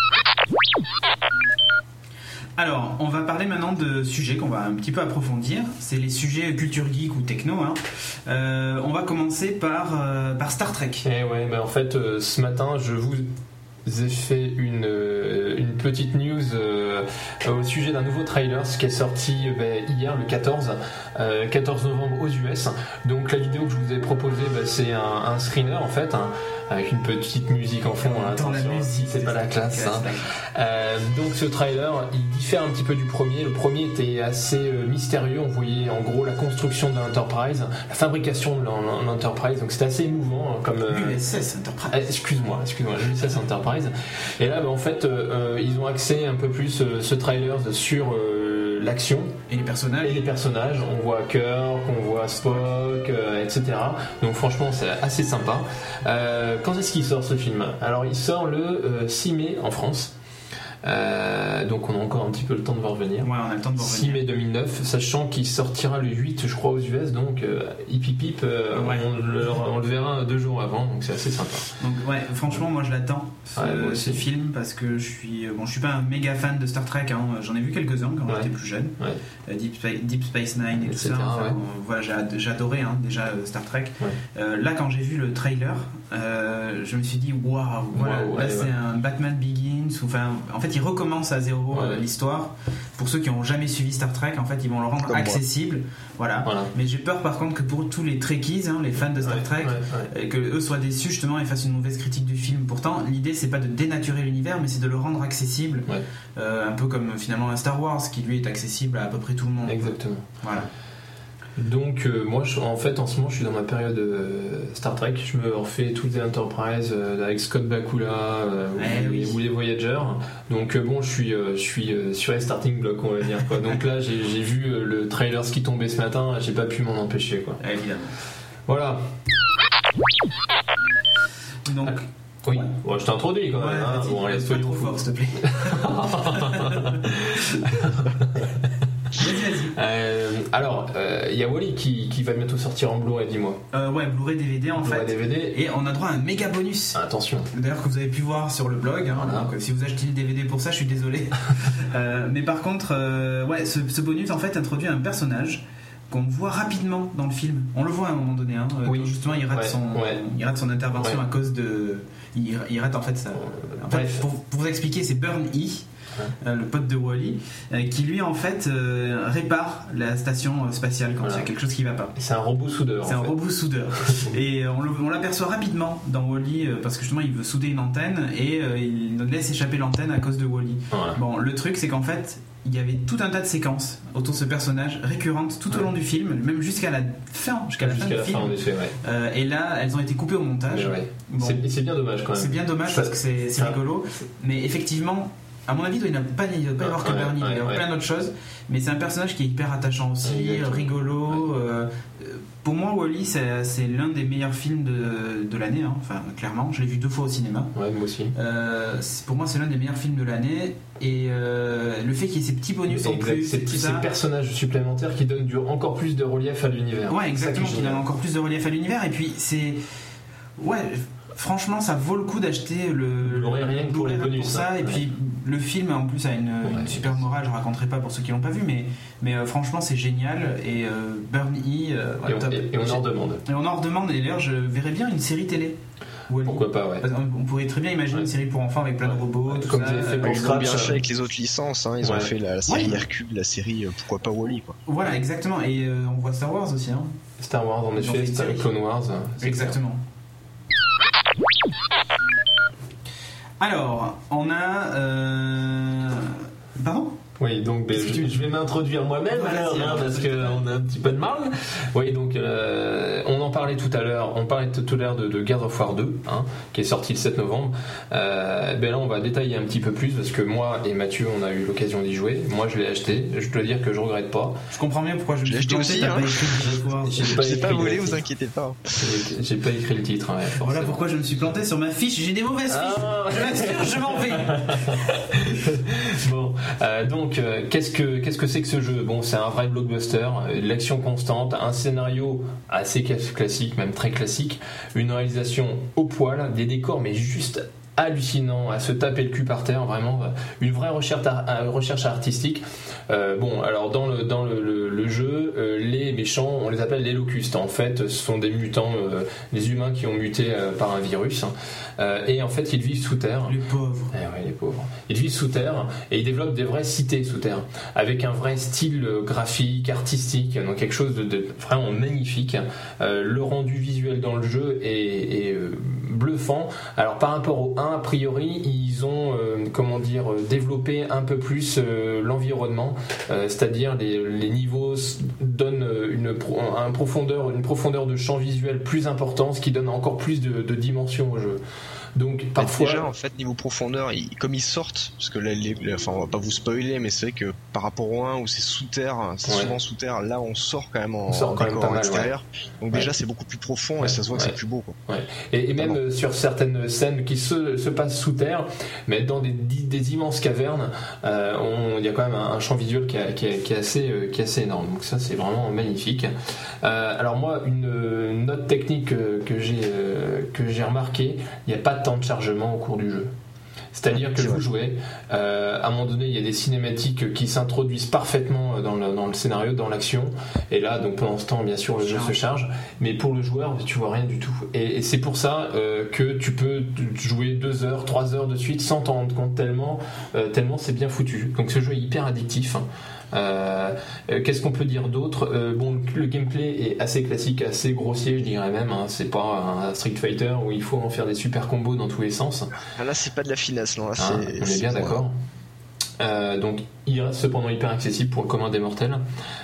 Alors, on va parler maintenant de sujets qu'on va un petit peu approfondir. C'est les sujets culture geek ou techno. Hein. Euh, on va commencer par, euh, par Star Trek. Et ouais, mais en fait, euh, ce matin, je vous ai fait une, euh, une petite news euh, au sujet d'un nouveau trailer qui est sorti euh, ben, hier, le quatorze, euh, quatorze novembre aux U S. Donc la vidéo que je vous ai proposée, ben, c'est un, un screener en fait, hein, avec une petite musique en fond. On Hein, entend la attention, musique, c'est pas la classe. Hein. Euh, donc ce trailer, il diffère un petit peu du premier. Le premier était assez euh, mystérieux. On voyait en gros la construction de l'Enterprise, la fabrication de l'en- l'Enterprise. Donc c'était assez émouvant hein, comme. euh, U S S Enterprise. eh, Excuse-moi, excuse-moi, l'U S S Enterprise. Et là, bah, en fait, euh, ils ont axé un peu plus euh, ce trailer sur euh, l'action Et les personnages. et les personnages. On voit Kirk, on voit Spock, euh, et cetera. Donc franchement, c'est assez sympa. Euh, quand est-ce qu'il sort ce film? Alors, il sort le euh, six mai en France. Euh, donc on a encore un petit peu le temps de voir venir. Ouais, on a le temps de voir six mai deux mille neuf, sachant qu'il sortira le huit, je crois, aux U S. Donc, euh, hip hip hip, euh, Ouais. on, le, on le verra deux jours avant. Donc c'est assez sympa. Donc ouais, franchement, moi je l'attends ce, Ouais, moi aussi. ce film parce que je suis bon, je suis pas un méga fan de Star Trek. Hein. J'en ai vu quelques-uns quand Ouais. j'étais plus jeune, Ouais. Euh, Deep, Spa- Deep Space Nine et, Et tout cetera, ça. Enfin, ouais. euh, voilà, j'ai ad- j'ai adoré hein, déjà euh, Star Trek. Ouais. Euh, là, quand j'ai vu le trailer, euh, je me suis dit waouh, voilà, Waouh, là ouais, c'est ouais. un Batman Begins. Ou enfin, en fait, il recommence à zéro Ouais. euh, l'histoire. Pour ceux qui n'ont jamais suivi Star Trek, en fait, ils vont le rendre Comme moi. accessible. Voilà. Voilà. Mais j'ai peur par contre que pour tous les Trekkies, hein, les fans de Star Ouais, Trek, ouais, ouais. et que eux soient déçus justement et fassent une mauvaise critique du film. Pourtant, l'idée c'est pas de dénaturer l'univers, mais c'est de le rendre accessible, Ouais. euh, un peu comme finalement un Star Wars qui lui est accessible à à peu près tout le monde. Exactement. Voilà. Donc euh, moi je- en fait en ce moment je suis dans ma période euh, Star Trek, je me refais toutes les Enterprise euh, avec Scott Bakula euh, Eh ou, oui. ou les Voyager. Donc euh, bon je suis, euh, je suis euh, sur les starting blocks on va dire quoi. Donc là j'ai, j'ai vu euh, le trailer qui tombait ce matin, j'ai pas pu m'en empêcher quoi. Ouais, évidemment. Voilà. Donc, Oui, bon, je t'introduis quand même. ouais, hein. vas-y, Bon, allez, pas soyons trop fous. fort, s'il te plaît. Vas-y, vas-y. Euh, alors, il y a Wall-E qui, qui va bientôt sortir en Blu-ray, dis-moi. Euh, ouais, Blu-ray D V D en Blu-ray fait. D V D. Et on a droit à un méga bonus. Attention. D'ailleurs que vous avez pu voir sur le blog, hein, Voilà. donc, euh, si vous achetez le D V D pour ça, je suis désolé. Euh, mais par contre, euh, ouais, ce, ce bonus en fait introduit un personnage qu'on voit rapidement dans le film. On le voit à un moment donné, hein, euh, Oui. quand justement il rate, Ouais, son, ouais. il rate son intervention Ouais. à cause de... Il, il rate en fait ça. En fait, Bref. pour, pour vous expliquer, c'est Burn E, Ouais. euh, le pote de Wall-E, euh, qui lui en fait euh, répare la station euh, spatiale quand Voilà. il y a quelque chose qui va pas. C'est un robot soudeur. C'est en un fait. robot soudeur. Et euh, on, le- on l'aperçoit rapidement dans Wall-E euh, parce que justement il veut souder une antenne et euh, il laisse échapper l'antenne à cause de Wall-E. Voilà. Bon, le truc c'est qu'en fait il y avait tout un tas de séquences autour de ce personnage récurrentes tout au Ouais. long du film, même jusqu'à la fin, jusqu'à la fin Jusqu'à du la film. fin, en effet, ouais. Euh, et là, elles ont été coupées au montage. Mais ouais. Bon. C'est, c'est bien dommage quand même. C'est bien dommage Ça- parce que c'est, c'est ça- rigolo. Mais effectivement, à mon avis, il ne doit pas, il doit pas y avoir que Ouais, Bernie, il doit y ouais, avoir ouais. plein d'autres choses. Mais c'est un personnage qui est hyper attachant aussi, Exactement. rigolo. euh, pour moi, Wall-E, c'est, c'est l'un des meilleurs films de, de l'année. Hein. Enfin, clairement, je l'ai vu deux fois au cinéma. Ouais, moi aussi. Euh, c'est- pour moi, c'est l'un des meilleurs films de l'année. Et euh, le fait qu'il y ait ces petits bonus en Exact. plus, Ces et tout petits ça. ces personnages supplémentaires qui donnent du, encore plus de relief à l'univers. Ouais, C'est exactement, ça qui est qui donne génial. encore plus de relief à l'univers. Et puis, c'est. Ouais, franchement, ça vaut le coup d'acheter le. Blu-ray rien que pour les Blu-ray bonus, ça. hein. Et Ouais. puis, le film, en plus, a une, Ouais. une super morale. Je raconterai pas pour ceux qui l'ont pas vu, mais, mais euh, franchement, c'est génial. Et euh, Burn E, euh, ouais, Et on, top. et- et on en redemande. Et on en redemande. Et d'ailleurs, je verrais bien une série télé. Wall-E. Pourquoi pas, ouais. Parce qu'on- On pourrait très bien imaginer Ouais. une série pour enfants avec plein de Ouais. robots, tout Comme ça. vous avez fait Euh, pour Ils l'ont Scratch, bien euh, fait avec les autres licences, hein. Ils Ouais. ont fait la série Ouais. Hercule, la série euh, pourquoi pas Wall-E quoi. Voilà, exactement. Et euh, on voit Star Wars aussi. Hein. Star Wars, en Ils ont fait effet, une Star série. Clone Wars. c'est Exactement. Alors, on a. Euh... Pardon ? clair. Oui, donc ben, je, je vais m'introduire moi-même ouais, alors, hein, parce qu'on a un petit peu de mal. Oui, donc euh, on en parlait tout à l'heure, on parlait tout à l'heure de, de Gears of War deux, hein, qui est sorti le sept novembre. Euh, ben là, on va détailler un petit peu plus parce que moi et Mathieu, on a eu l'occasion d'y jouer. Moi, je l'ai acheté. Je dois dire que je regrette pas. Je comprends bien pourquoi je l'ai acheté aussi. Hein. J'ai pas, pas volé, vous inquiétez pas. J'ai, j'ai pas écrit le titre. Ouais, voilà pourquoi je me suis planté sur ma fiche. J'ai des mauvaises fiches. Ah. Je m'assure, je m'en vais. Bon, euh, donc euh, qu'est-ce que qu'est-ce que c'est que ce jeu ? Bon, c'est un vrai blockbuster, euh, l'action constante, un scénario assez classique, même très classique, une réalisation au poil, des décors mais juste hallucinant, à se taper le cul par terre, vraiment une vraie recherche, ar- recherche artistique. Euh, bon, alors dans le dans le, le, le jeu, euh, les méchants, on les appelle les locustes. En fait, ce sont des mutants, euh, des humains qui ont muté euh, par un virus. Euh, et en fait, ils vivent sous terre. Les pauvres. Eh ouais, les pauvres. Ils vivent sous terre et ils développent des vraies cités sous terre, avec un vrai style graphique, artistique, donc quelque chose de, de vraiment magnifique. Euh, le rendu visuel dans le jeu est, est euh, bluffant. Alors par rapport au un, a priori, ils ont euh, comment dire développé un peu plus euh, l'environnement, euh, c'est-à-dire les, les niveaux donnent une, un profondeur, une profondeur de champ visuel plus importante, ce qui donne encore plus de, de dimension au jeu. Donc parfois déjà en fait niveau profondeur ils, comme ils sortent parce que là les, les, enfin on va pas vous spoiler mais c'est vrai que par rapport au un où c'est sous terre c'est ouais. souvent sous terre là on sort quand même en, on sort quand même pas mal, extérieur ouais. donc ouais. déjà c'est beaucoup plus profond ouais. et ça se voit que ouais. c'est plus beau quoi. Ouais. Et, et même euh, sur certaines scènes qui se, se passent sous terre mais dans des, des immenses cavernes euh, on, il y a quand même un, un champ visuel qui, a, qui, a, qui, est assez, euh, qui est assez énorme donc ça c'est vraiment magnifique. Euh, alors moi une, une note technique que, que, j'ai, euh, que j'ai remarqué, il n'y a pas de temps de chargement au cours du jeu. C'est-à-dire que vous jouez, euh, à un moment donné, il y a des cinématiques qui s'introduisent parfaitement dans le, dans le scénario, dans l'action. Et là, donc pendant ce temps, bien sûr, le jeu se charge. Mais pour le joueur, tu vois rien du tout. Et, et c'est pour ça euh, que tu peux jouer deux heures, trois heures de suite sans t'en rendre compte tellement, euh, tellement c'est bien foutu. Donc ce jeu est hyper addictif. Euh, qu'est-ce qu'on peut dire d'autre ? euh, Bon, le gameplay est assez classique, assez grossier, je dirais même. Hein. C'est pas un Street Fighter où il faut en faire des super combos dans tous les sens. Ah, là, c'est pas de la finesse, non. Là, ah, c'est, on est bien d'accord. Euh, donc, il reste cependant hyper accessible pour le commun des mortels.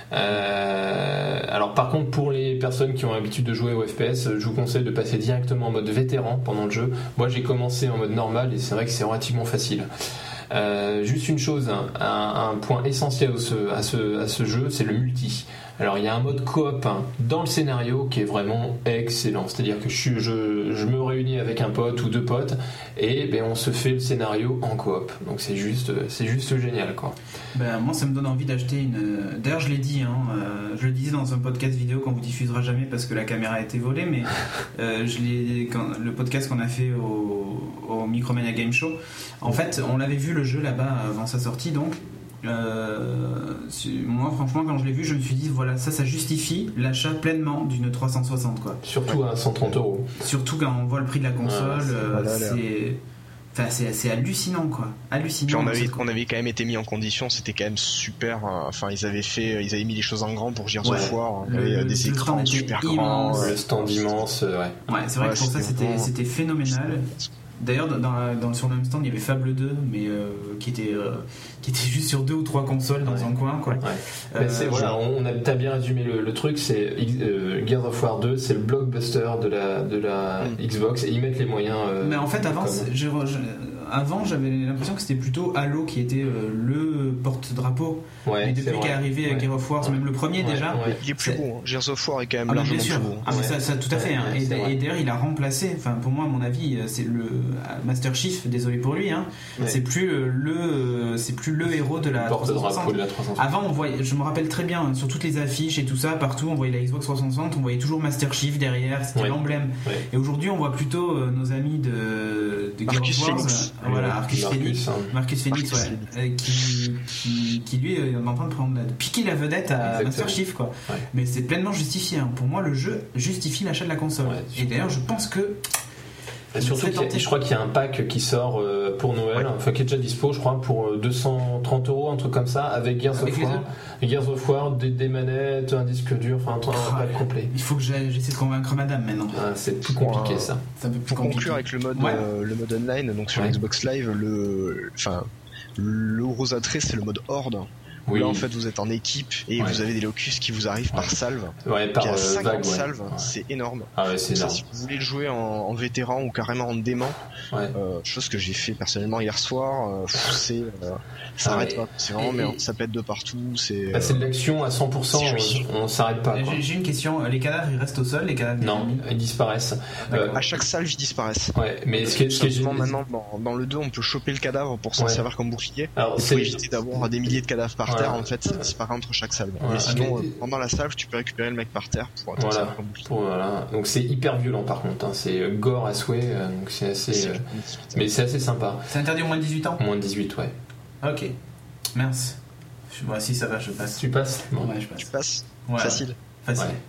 Euh, alors, par contre, pour les personnes qui ont l'habitude de jouer au F P S, je vous conseille de passer directement en mode vétéran pendant le jeu. Moi, j'ai commencé en mode normal et c'est vrai que c'est relativement facile. Euh, juste une chose, un, un point essentiel à ce, à ce, à ce jeu, c'est le multi. Alors il y a un mode coop hein, dans le scénario qui est vraiment excellent. C'est-à-dire que je, je, je me réunis avec un pote ou deux potes et ben, on se fait le scénario en coop. Donc c'est juste, c'est juste génial quoi. Ben, moi ça me donne envie d'acheter une... D'ailleurs je l'ai dit, hein, euh, je le disais dans un podcast vidéo qu'on vous diffusera jamais parce que la caméra a été volée, mais euh, je l'ai... Quand... le podcast qu'on a fait au, au Micromania Game Show, en fait on l'avait vu le jeu là-bas avant sa sortie donc. Euh, moi franchement quand je l'ai vu je me suis dit voilà ça ça justifie l'achat pleinement d'une trois cent soixante quoi. Surtout à cent trente euros. Surtout quand on voit le prix de la console, ouais, c'est, euh, c'est... Enfin, c'est, c'est hallucinant quoi, hallucinant. Puis on avait, on avait quand même été mis en condition, c'était quand même super. Enfin, ils avaient fait, ils avaient mis les choses en grand pour Gears ouais. of War. Le, avait le, des le écrans super immense, grands, le stand immense, ouais. Ouais, c'est vrai ouais, que pour ça c'était, vraiment... c'était phénoménal. D'ailleurs, dans, la, dans, sur le même stand, il y avait Fable deux, mais euh, qui, était, euh, qui était juste sur deux ou trois consoles dans ouais. un coin. Quoi. Ouais. Euh, c'est, voilà, on a, t'as bien résumé le, le truc, c'est euh, Gears of War deux, c'est le blockbuster de la, de la mm. Xbox, et ils mettent les moyens. Euh, mais en fait, avant, j'ai, j'ai, avant, j'avais l'impression que c'était plutôt Halo qui était euh, le porte-drapeau. Ouais, mais depuis qu'est arrivé ouais. Gears of War, ouais. même le premier ouais. déjà. Ouais. Il est plus c'est... beau, hein. Gears of War est quand même ah, largement plus beau. Ah, mais ça, ça, tout à fait. Hein. Et, et d'ailleurs, il a remplacé, enfin, pour moi, à mon avis, c'est le Master Chief, désolé pour lui, hein. ouais. c'est, plus le, c'est plus le héros de la trois cent soixante. De la trois cent soixante. Avant, on voyait, je me rappelle très bien, hein, sur toutes les affiches et tout ça, partout, on voyait la Xbox trois cent soixante, on voyait toujours Master Chief derrière, c'était ouais. l'emblème. Ouais. Et aujourd'hui, on voit plutôt euh, nos amis de, de Marcus Gears of War, Phoenix. Euh, voilà, Marcus Phoenix, hein. Marcus Phoenix, Marcus ouais, euh, qui, qui, qui lui est en train de prendre, de piquer la vedette à Exactement. Master Chief, quoi. Ouais. Mais c'est pleinement justifié. Hein. Pour moi, le jeu justifie l'achat de la console. Ouais, et d'ailleurs, je pense que Et surtout, qu'il y a, je crois qu'il y a un pack qui sort euh, pour Noël, ouais. enfin qui est déjà dispo, je crois, pour deux cent trente euros, un truc comme ça, avec Gears avec of War, Gears of War, des, des manettes, un disque dur, enfin un, un pack complet. Il faut que j'essaie de convaincre madame maintenant. Ah, c'est plus compliqué ça. ça peut plus pour compliqué. Conclure avec le mode, ouais. euh, le mode online, donc sur ouais. Xbox Live, le, enfin. Le gros attrait, c'est le mode horde. Oui. Là en fait vous êtes en équipe et ouais. vous avez des locus qui vous arrivent ouais. par salve. Ouais, par il y a cinquante vague, ouais. salves, ouais. c'est énorme. Ah ouais, c'est ça, énorme. si vous voulez le jouer en, en vétéran ou carrément en dément, ouais. euh, chose que j'ai fait personnellement hier soir, euh, c'est euh, ça arrête ah, pas. C'est vraiment mais ça pète de partout. C'est, bah, c'est de l'action à cent pour cent. On, on s'arrête pas. J'ai, j'ai une question. Les cadavres ils restent au sol, les cadavres non, ils disparaissent. Euh, à chaque salve ils disparaissent. Ouais, mais ce qui est, ce qui est maintenant dans, dans le deux on peut choper le cadavre pour s'en ouais. servir comme bouclier. Alors c'est pour éviter d'avoir des milliers de cadavres par terre en fait. Disparaît entre chaque salve. Ouais, mais sinon, okay. euh, pendant la salve, tu peux récupérer le mec par terre pour attendre voilà. Pour, voilà. Donc c'est hyper violent par contre. Hein. C'est euh, gore à souhait. Euh, donc c'est assez. C'est euh, mais c'est assez sympa. C'est interdit au moins de dix-huit ans. Moins de dix-huit, ouais. Ok. Mince. Moi, si ça va, je passe. Tu passes. Bon. Ouais, je passe. Tu passes. Ouais, Facile. Facile. Ouais.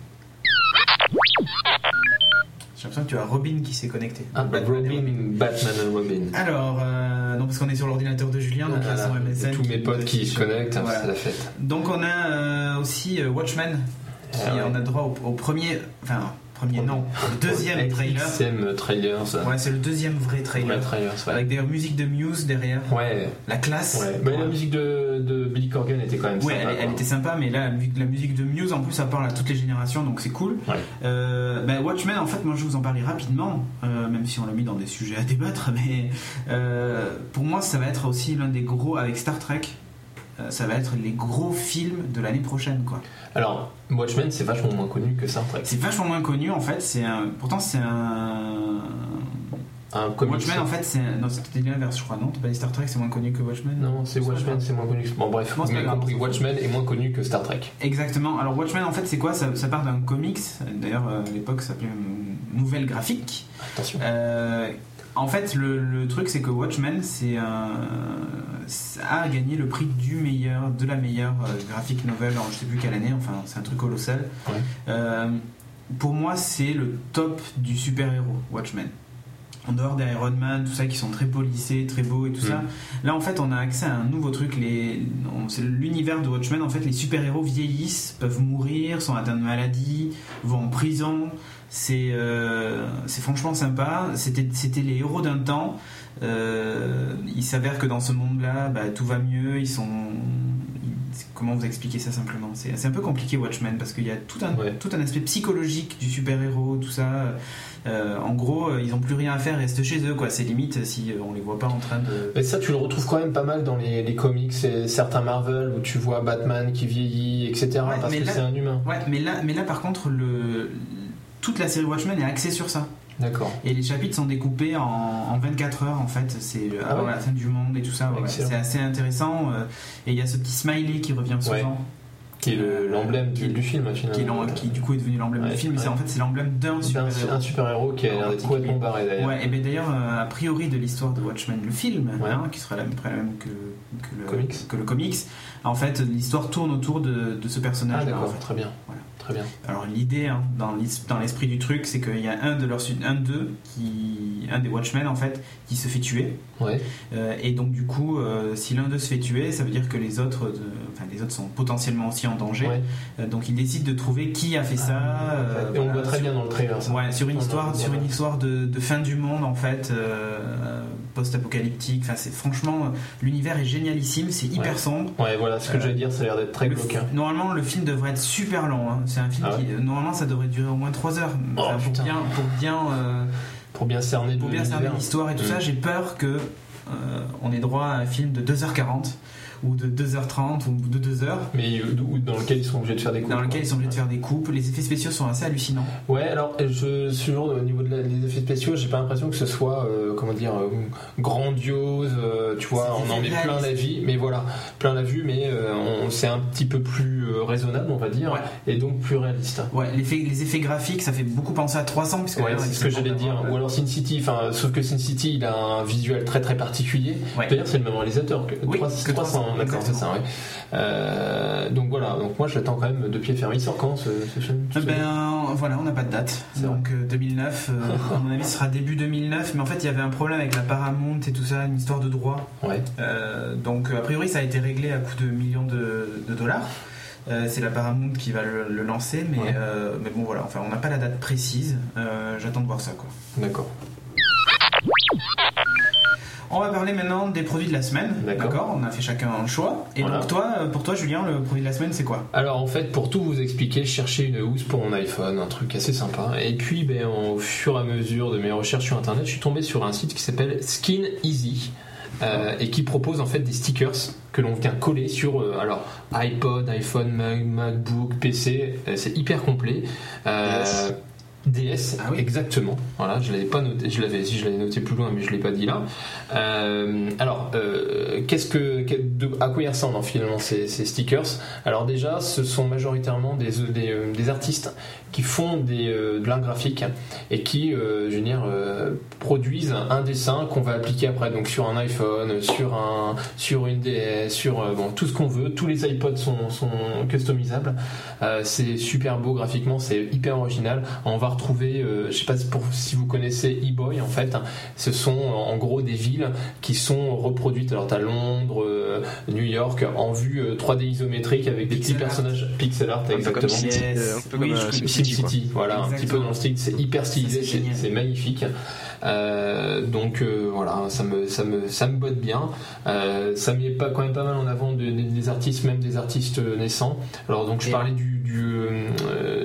J'ai l'impression que tu as Robin qui s'est connecté. Ah, bah, Robin, Robin, Batman et Robin. Alors, euh, donc parce qu'on est sur l'ordinateur de Julien, donc ah, il y a son M S N. Tous mes potes qui se connectent, voilà. C'est la fête. Donc on a euh, aussi euh, Watchmen, qui ah, ouais. on a droit au, au premier, enfin premier non, le deuxième trailer. Deuxième trailer, ça. Ouais, c'est le deuxième vrai trailer. Ouais, trailer ouais. Avec des musiques de Muse derrière. Ouais. La classe. Ouais. Mais ouais. La musique de, de Billy Corgan était quand même ouais, sympa. Ouais, elle, elle était sympa, mais là, la musique de Muse, en plus, ça parle à toutes les générations, donc c'est cool. Ouais. Euh, ben, Watchmen, en fait, moi, je vais vous en parler rapidement, euh, même si on l'a mis dans des sujets à débattre, mais euh, pour moi, ça va être aussi l'un des gros, avec Star Trek, euh, ça va être les gros films de l'année prochaine, quoi. Alors, Watchmen, c'est vachement moins connu que Star Trek. C'est vachement moins connu, en fait. C'est un... Pourtant, c'est un... un comics. Watchmen, en fait, c'est... Non, c'était l'inverse, je crois, non? T'as pas dit Star Trek, c'est moins connu que Watchmen? Non, c'est Watchmen, c'est moins connu que... Bon, bref, vous avez compris, Watchmen est moins connu que Star Trek. Exactement. Alors, Watchmen, en fait, c'est quoi? ça, ça part d'un comics. D'ailleurs, à l'époque, ça s'appelait Nouvelle Graphique. Attention. Euh... En fait, le, le truc, c'est que Watchmen, c'est un, ça a gagné le prix du meilleur, de la meilleure euh, graphic novel en je sais plus quelle année, enfin, c'est un truc colossal. Ouais. Euh, pour moi, c'est le top du super-héros, Watchmen. En dehors des Iron Man, tout ça, qui sont très polissés, très beaux et tout mmh. ça. Là, en fait, on a accès à un nouveau truc. Les, on, c'est l'univers de Watchmen. En fait, les super-héros vieillissent, peuvent mourir, sont atteints de maladies, vont en prison. C'est, euh, c'est franchement sympa. C'était, c'était les héros d'un temps. Euh, il s'avère que dans ce monde-là, bah, tout va mieux. Ils sont... Ils, comment vous expliquer ça simplement? C'est, c'est un peu compliqué, Watchmen, parce qu'il y a tout un, ouais. tout un aspect psychologique du super-héros, tout ça. Euh, en gros, ils n'ont plus rien à faire, ils restent chez eux, quoi. C'est limite si on les voit pas en train de... Mais ça, tu le retrouves quand même pas mal dans les, les comics et certains Marvel où tu vois Batman qui vieillit, et cetera. Ouais, parce que là, c'est un humain. Ouais, mais là, mais là par contre, le... toute la série Watchmen est axée sur ça. D'accord. Et les chapitres sont découpés en, en vingt-quatre heures en fait, c'est ah avant ouais. la fin du monde et tout ça. Ouais, c'est assez intéressant. Et il y a ce petit smiley qui revient souvent. Ouais. Qui est le, l'emblème du, du film, finalement. Qui, qui du coup est devenu l'emblème ouais, du film, mais ouais. c'est, en fait c'est l'emblème d'un super-héros. Un super-héros qui a l'air d'être complètement barré d'ailleurs. Ouais, et bien d'ailleurs, a priori de l'histoire de Watchmen, le film, ouais. hein, qui sera la même, la même que, que, le, comics. que le comics, en fait l'histoire tourne autour de, de ce personnage. Ah d'accord, en fait. très bien. Voilà. Très bien. Alors l'idée, hein, dans, dans l'esprit du truc, c'est qu'il y a un de leurs, un d'eux, qui, un des Watchmen en fait, qui se fait tuer. Ouais. Euh, et donc du coup, euh, si l'un d'eux se fait tuer, ça veut dire que les autres, de, enfin les autres sont potentiellement aussi en danger. Ouais. Euh, donc ils décident de trouver qui a fait ça. Euh, et on voilà, le voit très bien dans le trailer. Ça. Ouais, sur une histoire, sur une histoire de, de fin du monde en fait, euh, post-apocalyptique. Enfin, c'est franchement, l'univers est génialissime, c'est hyper ouais. sombre. Ouais, voilà, ce que euh, j'allais dire, ça a l'air d'être très glauque. Hein. Normalement, le film devrait être super long. Hein. C'est un film ah ouais. qui, normalement, ça devrait durer au moins trois heures. Enfin, oh, pour bien, pour bien, euh, pour bien cerner, pour bien cerner l'histoire et tout mmh. ça. J'ai peur que euh, on ait droit à un film de deux heures quarante. Ou de deux heures trente ou de deux heures. Mais dans lequel ils sont obligés de faire des coupes. Dans lequel ils sont obligés de faire des coupes. Les effets spéciaux sont assez hallucinants. Ouais, alors je suis au niveau des effets spéciaux, j'ai pas l'impression que ce soit euh, comment dire euh, grandiose. Euh, tu vois, on en met plein la vie, mais voilà, plein la vue, mais euh, on, c'est un petit peu plus euh, raisonnable, on va dire, ouais. et donc plus réaliste. Ouais, les effets, les effets graphiques, ça fait beaucoup penser à trois cents, puisque ouais, c'est ce que j'allais dire. Ou alors Sin City, enfin, sauf que Sin City, il a un visuel très très particulier. Ouais. D'ailleurs, c'est le même réalisateur que, oui, que trois cents. D'accord, c'est ça, ouais. Euh, donc voilà, donc moi je l'attends quand même de pied ferme. Il sort quand ce, ce film? Ben voilà, on n'a pas de date. C'est donc euh, deux mille neuf, euh, à mon avis ce sera début deux mille neuf, mais en fait il y avait un problème avec la Paramount et tout ça, une histoire de droit. Ouais. Euh, donc a priori ça a été réglé à coût de millions de, de dollars. Euh, c'est la Paramount qui va le, le lancer, mais, ouais. euh, mais bon voilà, enfin on n'a pas la date précise. Euh, j'attends de voir ça quoi. D'accord. On va parler maintenant des produits de la semaine. D'accord. D'accord, on a fait chacun un choix. Et voilà. donc toi, pour toi Julien, le produit de la semaine c'est quoi? Alors en fait, pour tout vous expliquer, je cherchais une housse pour mon iPhone, un truc assez sympa. Et puis ben, au fur et à mesure de mes recherches sur internet, je suis tombé sur un site qui s'appelle Skin Easy. Euh, et qui propose en fait des stickers que l'on vient coller sur euh, alors iPod, iPhone, Mac, MacBook, P C, euh, c'est hyper complet. Euh, yes. D S, ah oui. Exactement. Voilà, je l'avais pas noté, je l'avais, si je l'avais noté plus loin, mais je l'ai pas dit là. Euh, alors, euh, qu'est-ce que, de, à quoi ils ressemblent hein, finalement ces, ces stickers? Alors déjà, ce sont majoritairement des des, des artistes qui font des, euh, de l'art graphique et qui, euh, je veux dire, euh, produisent un dessin qu'on va appliquer après, donc sur un iPhone, sur un, sur une D S, sur euh, bon tout ce qu'on veut. Tous les iPods sont sont customisables. Euh, c'est super beau graphiquement, c'est hyper original. On va retrouver, euh, je sais pas si, pour, si vous connaissez eBoy en fait, hein, ce sont en gros des villes qui sont reproduites. Alors t'as Londres, euh, New York en vue euh, trois D isométrique avec des petits personnages pixel art, un exactement. Peu comme City, yes. un peu oui, comme euh, SimCity, City, voilà, exactement. Un petit peu dans le style, c'est hyper stylisé, c'est, c'est, c'est magnifique. Euh, donc euh, voilà, ça me ça me ça me botte bien. Euh, ça met pas quand même pas mal en avant de, de, des artistes, même des artistes naissants. Alors donc je Et parlais du, du euh,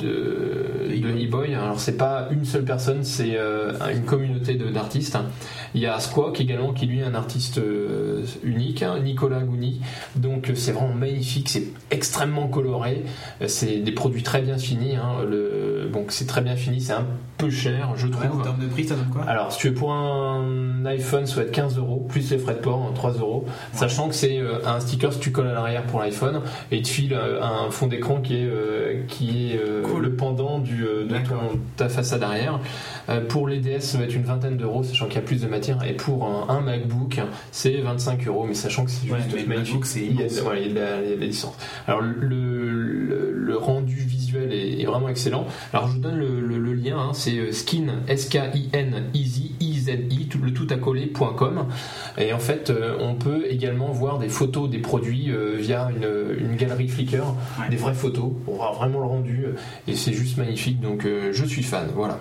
de de eBoy. Alors c'est pas une seule personne, c'est euh, une communauté de, d'artistes. Il y a Squawk également qui lui est un artiste euh, unique, hein, Nicolas Gouni. Donc c'est vraiment magnifique, c'est extrêmement coloré, c'est des produits très bien finis. Hein, le, donc c'est très bien fini, c'est un peu cher, je trouve. Ouais, en termes de prix, ça donne quoi? Alors si tu veux pour un iPhone, ça va être quinze euros plus les frais de port, trois euros. Ouais. Sachant que c'est euh, un sticker que tu colles à l'arrière pour l'iPhone et il te file euh, un fond d'écran qui est euh, qui est euh, cool. Le pendant du euh, de ton, ta façade arrière. Euh, pour les D S, ça va être une vingtaine d'euros, sachant qu'il y a plus de matière. Et pour un, un MacBook, c'est vingt-cinq euros, mais sachant que c'est ouais, juste magnifique. MacBook, c'est il y a, voilà, il y a de la, il y a de la licence. Alors le, le, le rendu visuel est, est vraiment excellent. Alors je vous donne le, le, le lien, hein, c'est skin, S K I N, easy, I Z I, tout, le tout à coller point com. Et en fait, euh, on peut également voir des photos des produits euh, via une, une galerie Flickr, ouais. Des vraies photos, on voit vraiment le rendu, et c'est juste magnifique, donc euh, je suis fan, voilà.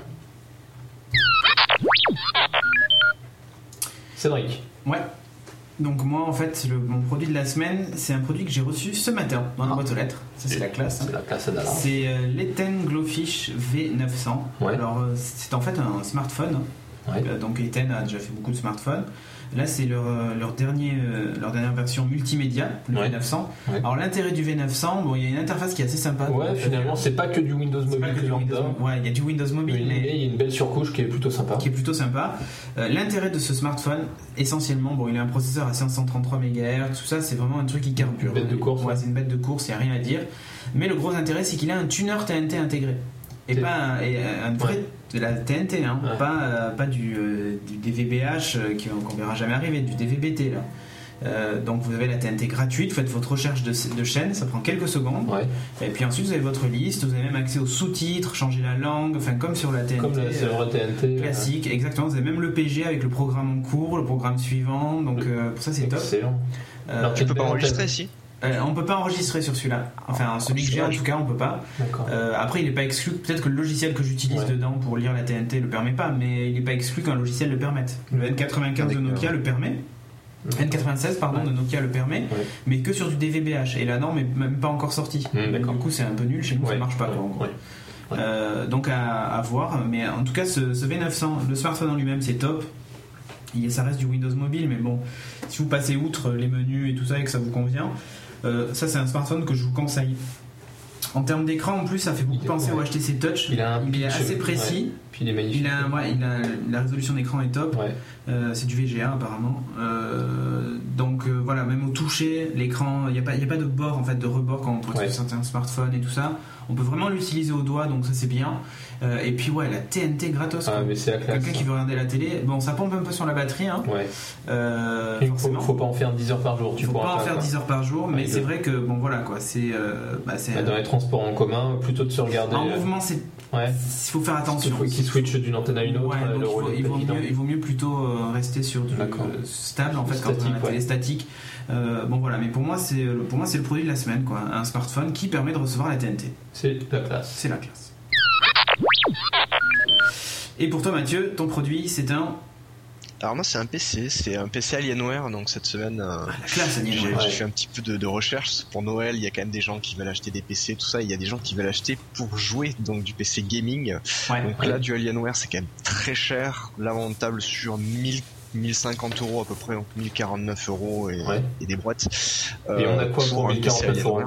Cédric. Ouais. Donc moi en fait le, mon produit de la semaine c'est un produit que j'ai reçu ce matin dans la ah. boîte aux lettres. Ça c'est, c'est la classe. C'est hein. la classe d'Allah. C'est euh, l'Eten Glowfish V neuf cents. Ouais. Alors euh, c'est en fait un smartphone. Ouais. Euh, donc Eten a déjà fait beaucoup de smartphones. Là c'est leur, leur, dernier, euh, leur dernière version multimédia, le ouais. V neuf cents. Ouais. Alors l'intérêt du V neuf cents, bon il y a une interface qui est assez sympa. Ouais, donc, finalement euh, c'est pas que du Windows Mobile. Pas que du Windows, ouais, il y a du Windows Mobile, mais, mais il y a une belle surcouche qui est plutôt sympa. Qui est plutôt sympa. Euh, l'intérêt de ce smartphone, essentiellement, bon il a un processeur à cinq cent trente-trois mégahertz, tout ça c'est vraiment un truc hyper pur. Une bête de course. Ouais, c'est une bête de course, il n'y a rien à dire. Mais le gros intérêt c'est qu'il a un tuner T N T intégré. Et c'est... pas un, et un vrai ouais. de la T N T, hein, ouais. pas, euh, pas du, euh, du D V B H euh, qu'on verra jamais arriver, du D V B T là. Euh, donc vous avez la T N T gratuite, vous faites votre recherche de, de chaîne, ça prend quelques secondes. Ouais. Et puis ensuite vous avez votre liste, vous avez même accès aux sous-titres, changer la langue, enfin comme sur la T N T. Comme la, c'est euh, T N T classique, euh... exactement. Vous avez même le P G avec le programme en cours, le programme suivant. Donc le... euh, pour ça c'est excellent. Top. Euh, Alors tu peux pas enregistrer si Euh, on peut pas enregistrer sur celui-là. Enfin, celui que j'ai en tout cas, on peut pas. Euh, après, il est pas exclu. Peut-être que le logiciel que j'utilise ouais. dedans pour lire la T N T le permet pas, mais il est pas exclu qu'un logiciel le permette. Le N quatre-vingt-quinze de Nokia le permet. N quatre-vingt-seize pardon ouais. de Nokia le permet, ouais. mais que sur du D V B H. Et la norme est même pas encore sortie. Mmh, donc, du coup, c'est un peu nul. Chez nous, ouais. ça marche pas. Ouais. Quoi, ouais. Ouais. Euh, donc à, à voir. Mais en tout cas, ce, ce V neuf cents, le smartphone en lui-même, c'est top. Il, ça reste du Windows Mobile, mais bon, si vous passez outre les menus et tout ça et que ça vous convient. Euh, ça c'est un smartphone que je vous conseille. En termes d'écran en plus ça fait beaucoup il penser ouais. au H T C Touch. Il, a un il est assez précis. Ouais. Puis il est magnifique. Il a, ouais, il a, la résolution d'écran est top. Ouais. Euh, c'est du V G A apparemment. Euh, donc euh, voilà, même au toucher, l'écran, il n'y a, a pas de bord en fait, de rebord quand on prend ouais. sur certains smartphones et tout ça. On peut vraiment l'utiliser au doigt, donc ça c'est bien. Euh, et puis ouais, la T N T gratos. Ah, mais c'est la classe. Quelqu'un qui veut regarder la télé, bon ça pompe un peu sur la batterie. Hein. Ouais. Euh, il faut, faut pas en faire dix heures par jour. Tu faut pas en faire dix heures par jour, mais ouais, c'est vrai que bon voilà quoi, c'est. Euh, bah, c'est bah, dans les transports en commun, plutôt de se regarder. En mouvement, c'est. Ouais. Il faut faire attention. Qui switch d'une antenne à une autre. Ouais, le il, faut, il, vaut mieux, il vaut mieux plutôt rester sur du euh, stable en fait statique, quand on a la télé ouais. statique. Euh, bon voilà, mais pour moi c'est pour moi c'est le produit de la semaine quoi, un smartphone qui permet de recevoir la T N T. C'est la classe. C'est la classe. Et pour toi Mathieu, ton produit c'est un Alors moi c'est un P C, c'est un P C Alienware, donc cette semaine euh, ah, la classe, j'ai, ouais. j'ai fait un petit peu de, de recherche pour Noël. Il y a quand même des gens qui veulent acheter des P C, tout ça. Il y a des gens qui veulent acheter pour jouer, donc du P C gaming. Ouais, donc ouais. là du Alienware c'est quand même très cher. Là on table sur mille mille cinquante euros à peu près, donc mille quarante-neuf euros et, ouais. et des boîtes. Euh, et on a quoi pour mille quarante-neuf euros?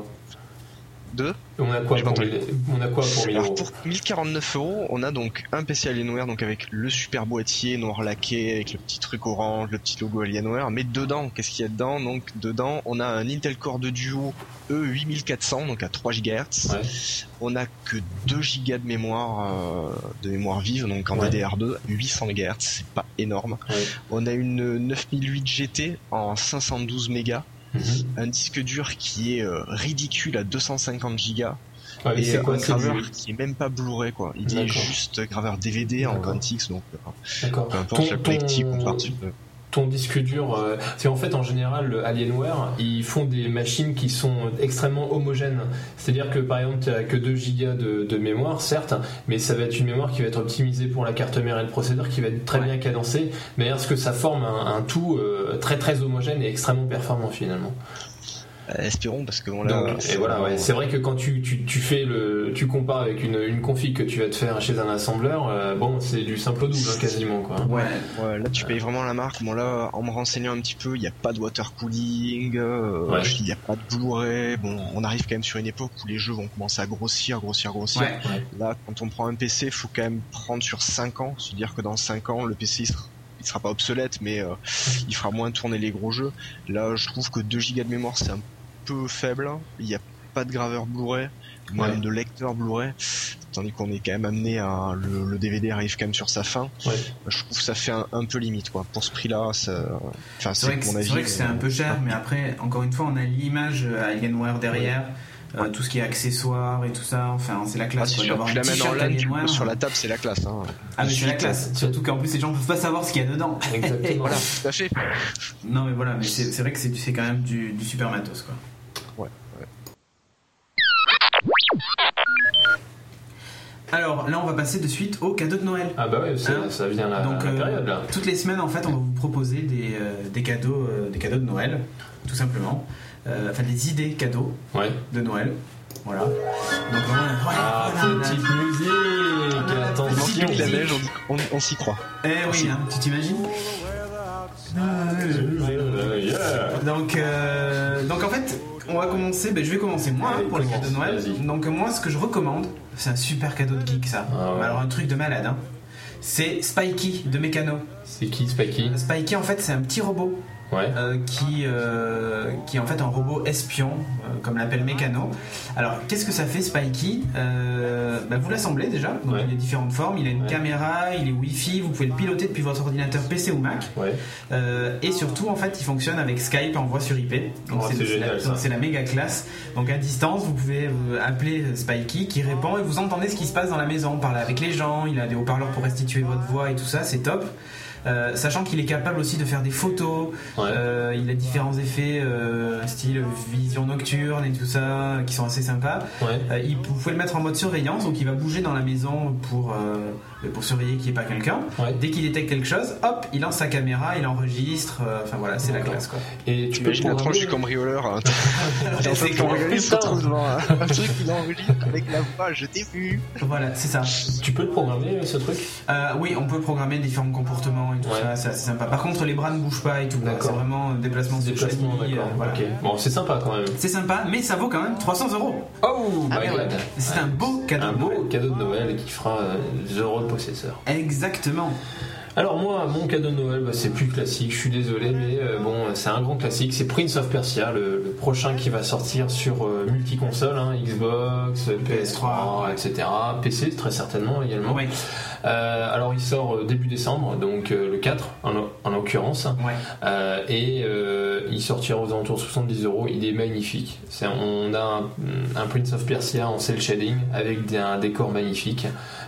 Deux. On a quoi pour mille on a quoi pour mille euros? Pour mille quarante-neuf euros, on a donc un P C Alienware, donc avec le super boîtier noir laqué, avec le petit truc orange, le petit logo Alienware. Mais dedans, qu'est-ce qu'il y a dedans? Donc dedans, on a un Intel Core de Duo E huit mille quatre cents, donc à trois gigahertz. Ouais. On a que deux gigas de mémoire, euh, de mémoire vive, donc en ouais. D D R deux, huit cents mégahertz, c'est pas énorme. Ouais. On a une neuf mille huit G T en cinq cent douze mégas. Mm-hmm. Un disque dur qui est euh, ridicule à deux cent cinquante gigas. Ouais, et c'est quoi, un graveur du... qui est même pas Blu-ray quoi. Il D'accord. est juste graveur D V D D'accord. en vingt X, donc D'accord. peu importe ton, la collective ton... qu'on part dessus. Ton disque dur, euh, c'est en fait en général le Alienware, ils font des machines qui sont extrêmement homogènes. C'est-à-dire que par exemple tu n'as que deux gigas de, de mémoire, certes, mais ça va être une mémoire qui va être optimisée pour la carte mère et le processeur, qui va être très ouais. bien cadencée, mais est-ce que ça forme un, un tout euh, très très homogène et extrêmement performant finalement. Euh, espérons, parce que bon, là, donc, et voilà, ouais. C'est vrai que quand tu, tu, tu fais le, tu compares avec une, une config que tu vas te faire chez un assembleur, euh, bon, c'est du simple au double hein, quasiment quoi. Ouais, ouais, là tu payes vraiment la marque. Bon là, en me renseignant un petit peu, il n'y a pas de water cooling, euh, il ouais. n'y a pas de Blu-ray. Bon, on arrive quand même sur une époque où les jeux vont commencer à grossir, grossir, grossir. Ouais, ouais. Là, quand on prend un P C, il faut quand même prendre sur cinq ans, se dire que dans cinq ans, le P C il sera il sera pas obsolète, mais euh, il fera moins tourner les gros jeux. Là, je trouve que deux gigas de mémoire, c'est un peu faible. Il n'y a pas de graveur Blu-ray, même ouais. de lecteur Blu-ray, tandis qu'on est quand même amené à le, le D V D arrive quand même sur sa fin. Ouais. Je trouve que ça fait un, un peu limite quoi. Pour ce prix-là, ça... enfin, c'est, c'est, vrai que, mon avis, c'est vrai que c'est un peu cher, mais après, encore une fois, on a l'image Alienware derrière. Ouais. Euh, tout ce qui est accessoires et tout ça, enfin c'est la classe. Ah, quoi, tu la mets en LAN, tu le sur la table, c'est la classe. Hein. Ah mais c'est la classe, surtout qu'en plus les gens peuvent pas savoir ce qu'il y a dedans. Exactement. Voilà, tout à fait. Non mais voilà, mais c'est, c'est vrai que c'est, c'est quand même du, du super matos quoi. Ouais, ouais. Alors là on va passer de suite au cadeau de Noël. Ah bah ouais, ça, hein ça vient la, Donc, la période là. Euh, toutes les semaines en fait on va vous proposer des, euh, des cadeaux, euh, des cadeaux de Noël, tout simplement. Euh, enfin des idées cadeaux ouais. de Noël. Voilà. Donc voilà. Ah, voilà, petite voilà. musique. Voilà. Attention. La neige, on, on, on s'y croit. Eh oui, hein, tu t'imagines. Donc, euh, donc en fait, on va commencer. Ben, je vais commencer moi Allez, pour commence, les cadeaux de Noël. Vas-y. Donc moi, ce que je recommande, c'est un super cadeau de geek ça. Ah, ouais. Alors un truc de malade. Hein. C'est Spikey de Mécano. C'est qui Spikey ? Spikey en fait, c'est un petit robot. Ouais. Euh, qui, euh, qui est en fait un robot espion, euh, comme l'appelle Mécano. Alors, qu'est-ce que ça fait Spikey ? euh, bah, Vous l'assemblez déjà, donc ouais. il a différentes formes. Il a une ouais. caméra, il est Wi-Fi, vous pouvez le piloter depuis votre ordinateur P C ou Mac. Ouais. Euh, et surtout, en fait, il fonctionne avec Skype en voix sur I P. Donc, oh, c'est, c'est, génial, la, donc c'est la méga classe. Donc, à distance, vous pouvez appeler Spikey qui répond et vous entendez ce qui se passe dans la maison. On parle avec les gens, il a des haut-parleurs pour restituer votre voix et tout ça, c'est top. Euh, sachant qu'il est capable aussi de faire des photos, ouais. euh, il a différents effets euh, style vision nocturne et tout ça qui sont assez sympas. Ouais. Euh, il, vous pouvez le mettre en mode surveillance, donc il va bouger dans la maison pour, euh, pour surveiller qu'il n'y ait pas quelqu'un. Ouais. Dès qu'il détecte quelque chose, hop, il lance sa caméra, il enregistre. Enfin euh, voilà, c'est D'accord. la classe quoi. Et tu imagines la tranche du cambrioleur. Hein. Il est en train de cambrioler, il se retrouve devant un truc, il enregistre avec la voix, je t'ai vu. Voilà, c'est ça. Tu peux le programmer ce truc ? euh, Oui, on peut programmer différents comportements. Et tout ouais. ça, c'est assez sympa. Par contre, les bras ne bougent pas et tout. C'est vraiment déplacement de déplacement. D'accord. Euh, voilà. Okay. Bon, c'est sympa quand même. C'est sympa, mais ça vaut quand même trois cents euros. Oh, ah, my God. C'est ouais. un beau cadeau. Un de beau Noël. cadeau de Noël qui fera des euros de possesseur. Exactement. Alors moi, mon cadeau de Noël, bah, c'est plus classique, je suis désolé, mais euh, bon, c'est un grand classique, c'est Prince of Persia, le, le prochain qui va sortir sur euh, multi-console, hein, Xbox, P S trois, et cetera, P C très certainement également. Oui. Euh, alors il sort début décembre, donc euh, le quatre en, en l'occurrence, ouais. euh, et euh, il sortira aux alentours de soixante-dix euros. Il est magnifique. C'est, on a un, un Prince of Persia en cel shading avec des, un décor magnifique.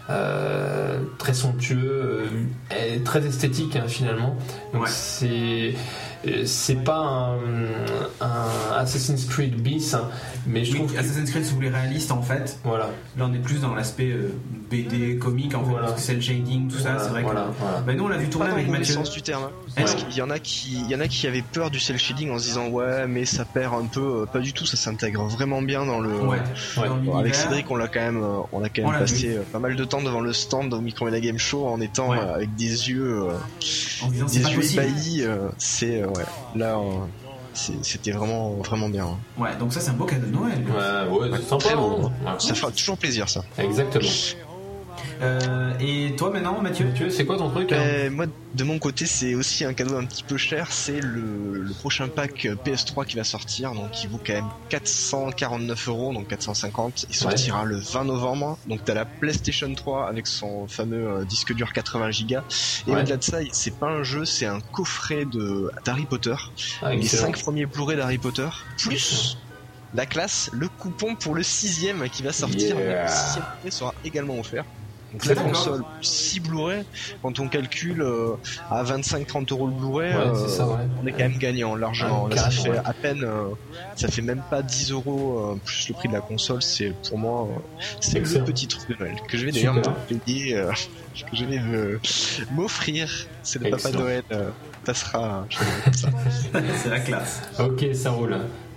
Euh, très somptueux, euh, très esthétique hein, finalement. Donc ouais. c'est c'est pas un, un Assassin's Creed bis, hein, mais je oui, trouve que... Assassin's Creed, si vous voulez réaliste en fait. Voilà. Là on est plus dans l'aspect euh, B D comique en fait, voilà. parce que c'est le shading, tout voilà, ça, c'est vrai voilà, que. Voilà. Bah, nous on l'a vu tourner pas avec dans le Mathieu. sens du terme. Hein. Ouais. Parce qu'il y en a qui, il y en a qui avaient peur du cel shading en se disant ouais mais ça perd un peu, pas du tout, ça s'intègre vraiment bien dans le. Ouais. Ouais. Dans bon, avec Cédric on l'a quand même, on a quand même on passé pas mal de temps devant le stand au Micromania Game Show en étant ouais. euh, avec des yeux, euh, en disant, des c'est pas yeux possible. ébahis. Euh, c'est euh, ouais. Là. Euh, C'était vraiment vraiment bien. Ouais, donc ça c'est un beau cadeau de Noël. Ouais, ouais, c'est sympa. Bon, hein. Ça fera toujours plaisir ça. Exactement. Euh, et toi maintenant, Mathieu, Mathieu, c'est quoi ton truc hein euh, Moi, de mon côté, c'est aussi un cadeau un petit peu cher. C'est le, le prochain pack P S trois qui va sortir, donc qui vaut quand même quatre cent quarante-neuf euros, donc quatre cent cinquante. Il sortira ouais. le vingt novembre. Donc t'as la PlayStation trois avec son fameux euh, disque dur quatre-vingts gigas. Et ouais. au-delà de ça, c'est pas un jeu, c'est un coffret de d'Harry Potter. Ah, les cinq premiers Blu-ray d'Harry Potter, plus la classe, le coupon pour le sixième qui va sortir. Yeah. Le sixième sera également offert. Donc la console, six Blu-ray, quand on calcule euh, à vingt-cinq trente euros le Blu-ray, ouais, euh, ça, ouais. on est quand même gagnant largement. Ouais, Là, ça fait ouais. à peine, euh, ça fait même pas dix euros euh, plus le prix de la console. C'est pour moi, euh, c'est Excellent. Le petit truc de Noël que je vais d'ailleurs me payer, euh, que je vais euh, m'offrir. C'est le Excellent. Papa Noël. Euh, ça sera, je vais comme ça. C'est la classe. Ok, ça roule.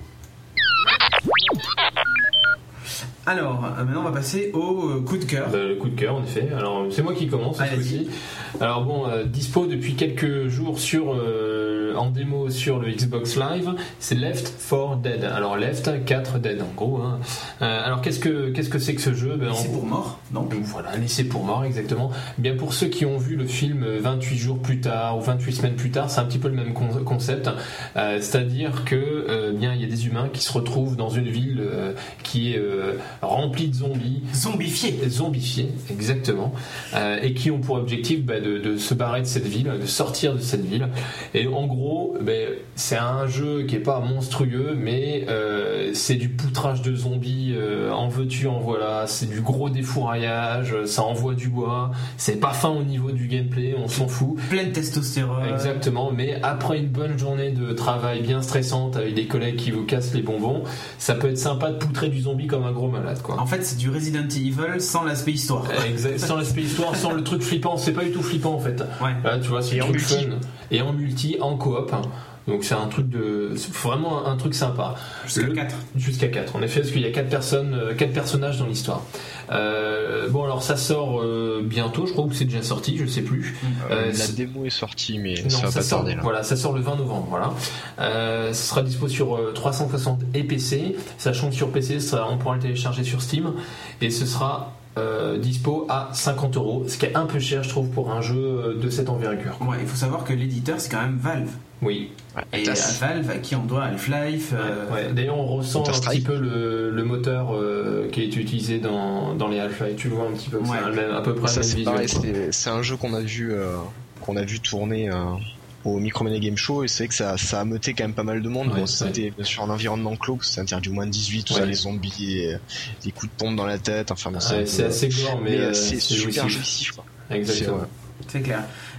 Alors, euh, maintenant on va passer au euh, coup de cœur. Bah, le coup de cœur, en effet. Alors, c'est moi qui commence cette fois-ci. Alors bon, euh, dispo depuis quelques jours sur euh, en démo sur le Xbox Live, c'est Left four Dead. Alors Left quatre Dead en gros. Hein. Euh, alors qu'est-ce que qu'est-ce que c'est que ce jeu ben, Laissé pour mort, non ? Voilà, laissé pour mort, exactement. Bien pour ceux qui ont vu le film vingt-huit jours plus tard ou vingt-huit semaines plus tard, c'est un petit peu le même con- concept. Euh, c'est-à-dire que euh, bien il y a des humains qui se retrouvent dans une ville euh, qui est euh, remplie de zombies, zombifiés, zombifiés, exactement, euh, et qui ont pour objectif bah, de, de se barrer de cette ville, de sortir de cette ville. Et en gros, bah, c'est un jeu qui est pas monstrueux, mais euh, c'est du poutrage de zombies, euh, en veux-tu, en voilà, c'est du gros défouraillage, ça envoie du bois, c'est pas fin au niveau du gameplay, on s'en fout. Plein de testostérone. Exactement, mais après une bonne journée de travail bien stressante avec des collègues qui vous cassent les bonbons, ça peut être sympa de poutrer du zombie comme un gros malade, quoi. En fait, c'est du Resident Evil sans l'aspect histoire. Exact, sans l'aspect histoire, sans le truc flippant, c'est pas du tout flippant en fait. Ouais. Là, tu vois, c'est un truc fun. Et en multi, en coop. Hein. Donc c'est un truc de, c'est vraiment un truc sympa. Jusqu'à quatre. Jusqu'à quatre. En effet, parce qu'il y a quatre personnes, quatre personnages dans l'histoire. Euh, bon alors ça sort euh, bientôt, je crois que c'est déjà sorti, je sais plus. Euh, euh, la démo est sortie, mais non, ça va ça pas sort, tarder là. Voilà, ça sort le vingt novembre. Voilà. Euh, ça sera dispo sur euh, trois cent soixante et P C, sachant que sur P C, ça, on pourra le télécharger sur Steam et ce sera Euh, dispo à cinquante euros, ce qui est un peu cher je trouve pour un jeu de cette envergure. Ouais, il faut savoir que l'éditeur c'est quand même Valve. Oui. Et à Valve à qui on doit Half-Life. Euh... Ouais, ouais. D'ailleurs on ressent un petit peu le, le moteur euh, qui est utilisé dans, dans les Half-Life. Tu le vois un petit peu. Ouais. C'est même, à peu près. Ça le même c'est visuel, pareil. C'est, c'est un jeu qu'on a vu euh, qu'on a vu tourner. Euh... au Micromania Game Show et c'est vrai que ça, ça a meuté quand même pas mal de monde. Ouais, bon, c'était ouais. bien sûr un environnement clos, c'était interdit au moins de dix-huit, tout ouais. ça, les zombies, et, les coups de pompe dans la tête, enfin bon, c'est, ouais, c'est assez gore, mais, mais euh, c'est, c'est super jouissif quoi. Exactement. C'est, c'est clair.